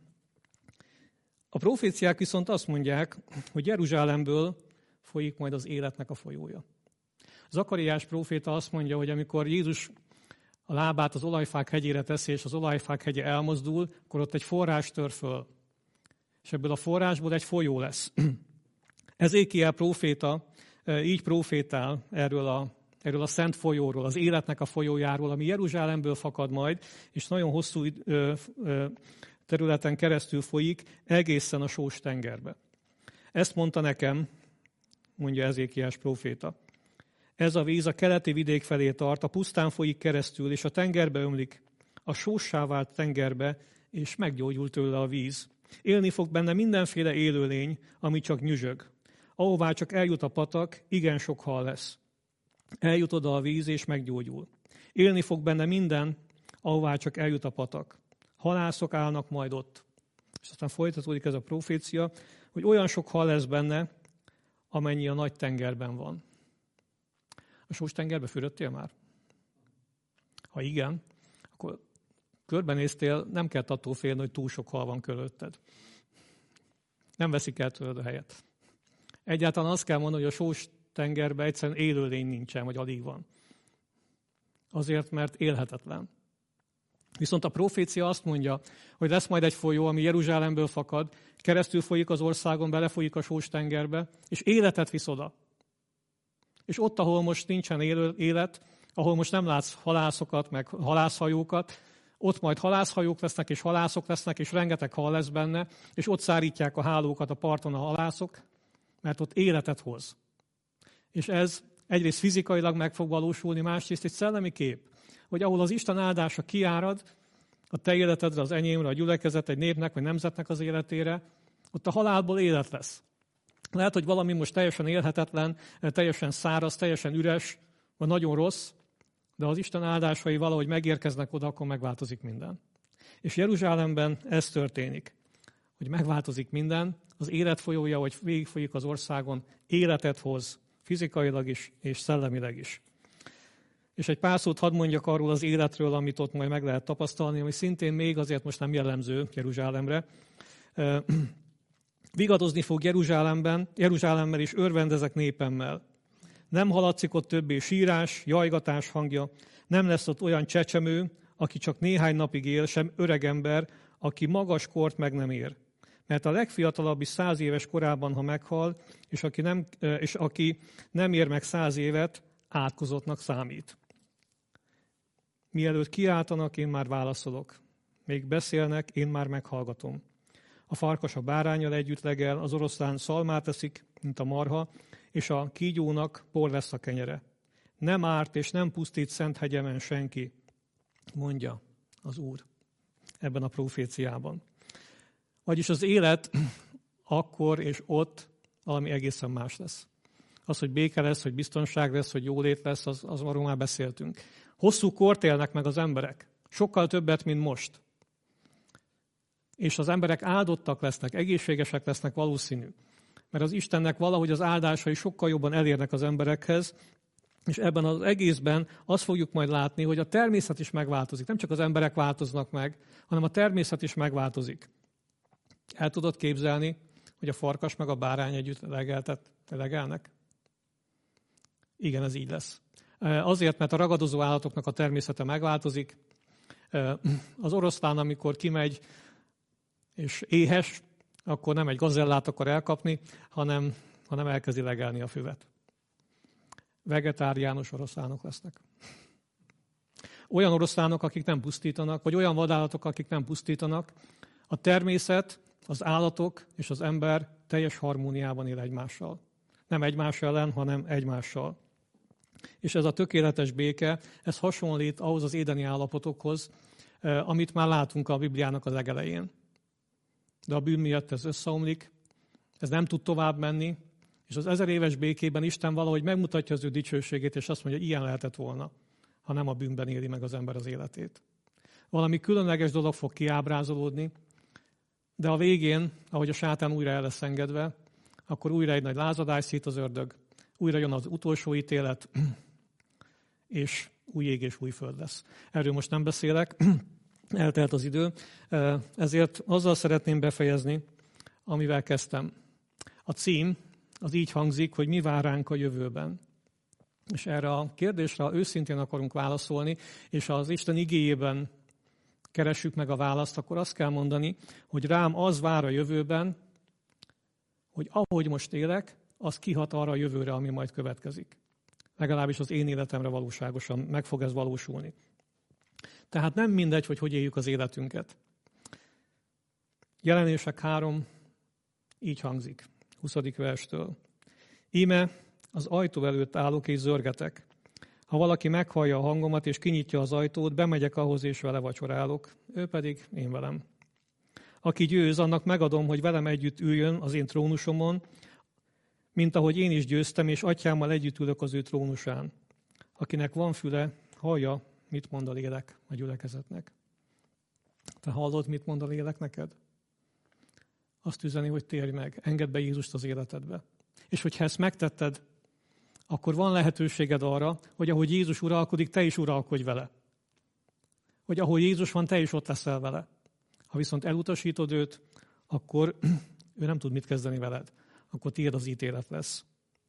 Speaker 1: A proféciák viszont azt mondják, hogy Jeruzsálemből folyik majd az életnek a folyója. Zakariás próféta azt mondja, hogy amikor Jézus a lábát az olajfák hegyére teszi, és az olajfák hegye elmozdul, akkor ott egy forrás tör föl. És ebből a forrásból egy folyó lesz. Ezékiel próféta így prófétál erről a, erről a szent folyóról, az életnek a folyójáról, ami Jeruzsálemből fakad majd, és nagyon hosszú területen keresztül folyik, egészen a Sós tengerbe. Ezt mondta nekem, mondja Ezékiás próféta. Ez a víz a keleti vidék felé tart, a pusztán folyik keresztül, és a tengerbe ömlik, a sóssá vált tengerbe, és meggyógyul tőle a víz. Élni fog benne mindenféle élőlény, ami csak nyüzsög. Ahová csak eljut a patak, igen sok hal lesz. Eljut oda a víz, és meggyógyul. Élni fog benne minden, ahová csak eljut a patak. Halászok állnak majd ott. És aztán folytatódik ez a profécia, hogy olyan sok hal lesz benne, amennyi a nagy tengerben van. A Sós tengerbe fürödtél már? Ha igen, akkor körbenéztél, nem kell attól félni, hogy túl sok hal van körülötted. Nem veszik el tőled a helyet. Egyáltalán azt kell mondani, hogy a Sós tengerben egyszerűen élőlény nincsen, vagy alig van. Azért, mert élhetetlen. Viszont a profécia azt mondja, hogy lesz majd egy folyó, ami Jeruzsálemből fakad, keresztül folyik az országon, belefolyik a Sós tengerbe, és életet visz oda. És ott, ahol most nincsen élő élet, ahol most nem látsz halászokat, meg halászhajókat, ott majd halászhajók lesznek, és halászok lesznek, és rengeteg hal lesz benne, és ott szárítják a hálókat a parton a halászok, mert ott életet hoz. És ez egyrészt fizikailag meg fog valósulni, másrészt egy szellemi kép, hogy ahol az Isten áldása kiárad, a te életedre, az enyémre, a gyülekezet, egy népnek, vagy nemzetnek az életére, ott a halálból élet lesz. Lehet, hogy valami most teljesen élhetetlen, teljesen száraz, teljesen üres, vagy nagyon rossz, de az Isten áldásai valahogy megérkeznek oda, akkor megváltozik minden. És Jeruzsálemben ez történik, hogy megváltozik minden, az élet folyója, hogy végigfolyik az országon, életet hoz, fizikailag is, és szellemileg is. És egy pár szót hadd mondjak arról az életről, amit ott majd meg lehet tapasztalni, ami szintén még azért most nem jellemző Jeruzsálemre. Vigadozni fog Jeruzsálemben, Jeruzsálemmel és örvendezek népemmel. Nem hallatszik ott többé sírás, jajgatás hangja, nem lesz ott olyan csecsemő, aki csak néhány napig él, sem öregember, aki magas kort meg nem ér. Mert a legfiatalabb is száz éves korában, ha meghal, és aki nem, és aki nem ér meg száz évet, átkozottnak számít. Mielőtt kiáltanak, én már válaszolok. Még beszélnek, én már meghallgatom. A farkas a báránnyal együtt legel, az oroszlán szalmát eszik, mint a marha, és a kígyónak por lesz a kenyere. Nem árt és nem pusztít szent hegyemen senki, mondja az Úr ebben a proféciában. Vagyis az élet akkor és ott valami egészen más lesz. Az, hogy béke lesz, hogy biztonság lesz, hogy jólét lesz, az, az arról már beszéltünk. Hosszú kort élnek meg az emberek. Sokkal többet, mint most. És az emberek áldottak lesznek, egészségesek lesznek valószínű. Mert az Istennek valahogy az áldásai sokkal jobban elérnek az emberekhez, és ebben az egészben azt fogjuk majd látni, hogy a természet is megváltozik. Nem csak az emberek változnak meg, hanem a természet is megváltozik. El tudod képzelni, hogy a farkas meg a bárány együtt legeltet, legelnek? Igen, ez így lesz. Azért, mert a ragadozó állatoknak a természete megváltozik. Az oroszlán, amikor kimegy és éhes, akkor nem egy gazellát akar elkapni, hanem, hanem elkezdi legelni a füvet. Vegetáriánus oroszlánok lesznek. Olyan oroszlánok, akik nem pusztítanak, vagy olyan vadállatok, akik nem pusztítanak. A természet, az állatok és az ember teljes harmóniában él egymással. Nem egymás ellen, hanem egymással. És ez a tökéletes béke, ez hasonlít ahhoz az édeni állapotokhoz, amit már látunk a Bibliának a legelején. De a bűn miatt ez összeomlik, ez nem tud tovább menni, és az ezer éves békében Isten valahogy megmutatja az ő dicsőségét, és azt mondja, hogy ilyen lehetett volna, ha nem a bűnben éli meg az ember az életét. Valami különleges dolog fog kiábrázolódni, de a végén, ahogy a sátán újra el lesz engedve, akkor újra egy nagy lázadás szít az ördög, újra jön az utolsó ítélet, és új ég és új föld lesz. Erről most nem beszélek, eltelt az idő, ezért azzal szeretném befejezni, amivel kezdtem. A cím az így hangzik, hogy mi vár ránk a jövőben. És erre a kérdésre, ha őszintén akarunk válaszolni, és az Isten igéjében keressük meg a választ, akkor azt kell mondani, hogy rám az vár a jövőben, hogy ahogy most élek, az kihat arra a jövőre, ami majd következik. Legalábbis az én életemre valóságosan meg fog ez valósulni. Tehát nem mindegy, hogy hogy éljük az életünket. Jelenések három így hangzik, huszadik verstől. Íme az ajtó előtt állok és zörgetek. Ha valaki meghallja a hangomat és kinyitja az ajtót, bemegyek ahhoz és vele vacsorálok, ő pedig én velem. Aki győz, annak megadom, hogy velem együtt üljön az én trónusomon, mint ahogy én is győztem, és atyámmal együtt ülök az ő trónusán. Akinek van füle, hallja, mit mond a lélek a gyülekezetnek. Te hallod, mit mond a lélek neked? Azt üzeni, hogy térj meg, engedd be Jézust az életedbe. És hogyha ezt megtetted, akkor van lehetőséged arra, hogy ahogy Jézus uralkodik, te is uralkodj vele. Hogy ahogy Jézus van, te is ott leszel vele. Ha viszont elutasítod őt, akkor ő nem tud mit kezdeni veled. Akkor tiéd az ítélet lesz.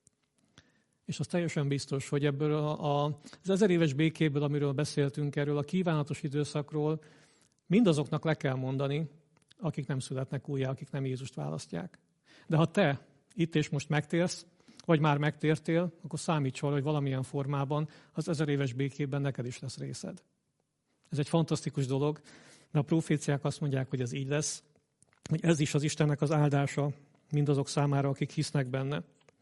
Speaker 1: És az teljesen biztos, hogy ebből a, a, az ezer éves békéből, amiről beszéltünk, erről a kívánatos időszakról, mindazoknak le kell mondani, akik nem születnek újjá, akik nem Jézust választják. De ha te itt és most megtérsz, vagy már megtértél, akkor számíts arra, hogy valamilyen formában az ezer éves békében neked is lesz részed. Ez egy fantasztikus dolog, de a proféciák azt mondják, hogy ez így lesz, hogy ez is az Istennek az áldása mindazok számára, akik hisznek benne.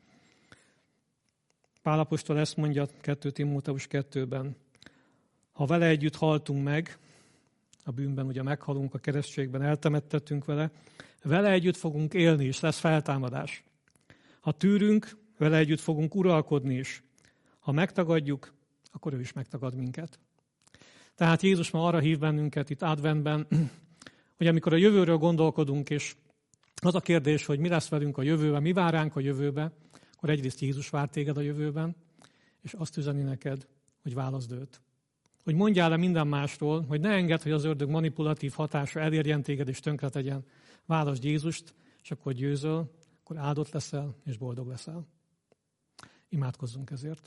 Speaker 1: Pál apostol ezt mondja kettő Timóteus kettőben. Ha vele együtt haltunk meg, a bűnben ugye meghalunk, a keresztségben eltemettettünk vele, vele együtt fogunk élni is, lesz feltámadás. Ha tűrünk, vele együtt fogunk uralkodni is. Ha megtagadjuk, akkor ő is megtagad minket. Tehát Jézus ma arra hív bennünket itt adventben, hogy amikor a jövőről gondolkodunk, és az a kérdés, hogy mi lesz velünk a jövőben, mi vár ránk a jövőben, akkor egyrészt Jézus vár téged a jövőben, és azt üzeni neked, hogy válaszd őt. Hogy mondjál le minden másról, hogy ne engedd, hogy az ördög manipulatív hatása elérjen téged és tönkre tegyen. Válaszd Jézust, és akkor győzöl, akkor áldott leszel, és boldog leszel. Imádkozzunk ezért.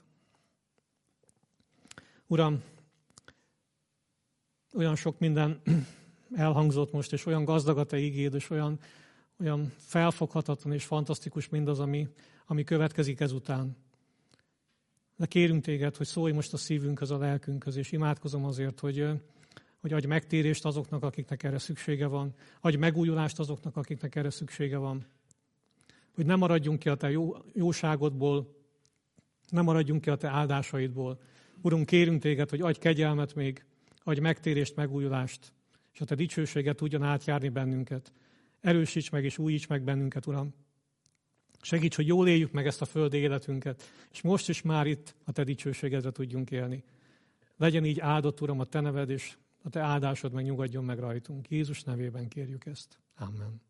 Speaker 1: Uram, olyan sok minden elhangzott most, és olyan gazdag a Te igéd, és olyan, olyan felfoghatatlan és fantasztikus mindaz, ami, ami következik ezután. De kérünk Téged, hogy szólj most a szívünkhöz, a lelkünkhöz, és imádkozom azért, hogy, hogy adj megtérést azoknak, akiknek erre szüksége van, adj megújulást azoknak, akiknek erre szüksége van. Hogy ne maradjunk ki a Te jó, jóságodból, ne maradjunk ki a Te áldásaidból. Urunk, kérünk Téged, hogy adj kegyelmet még, adj megtérést, megújulást, és a Te dicsőséget tudjon átjárni bennünket. Erősíts meg és újíts meg bennünket, Uram. Segíts, hogy jól éljük meg ezt a földi életünket, és most is már itt a Te dicsőségedre tudjunk élni. Legyen így áldott, Uram, a Te neved, és a Te áldásod meg nyugodjon meg rajtunk. Jézus nevében kérjük ezt. Amen.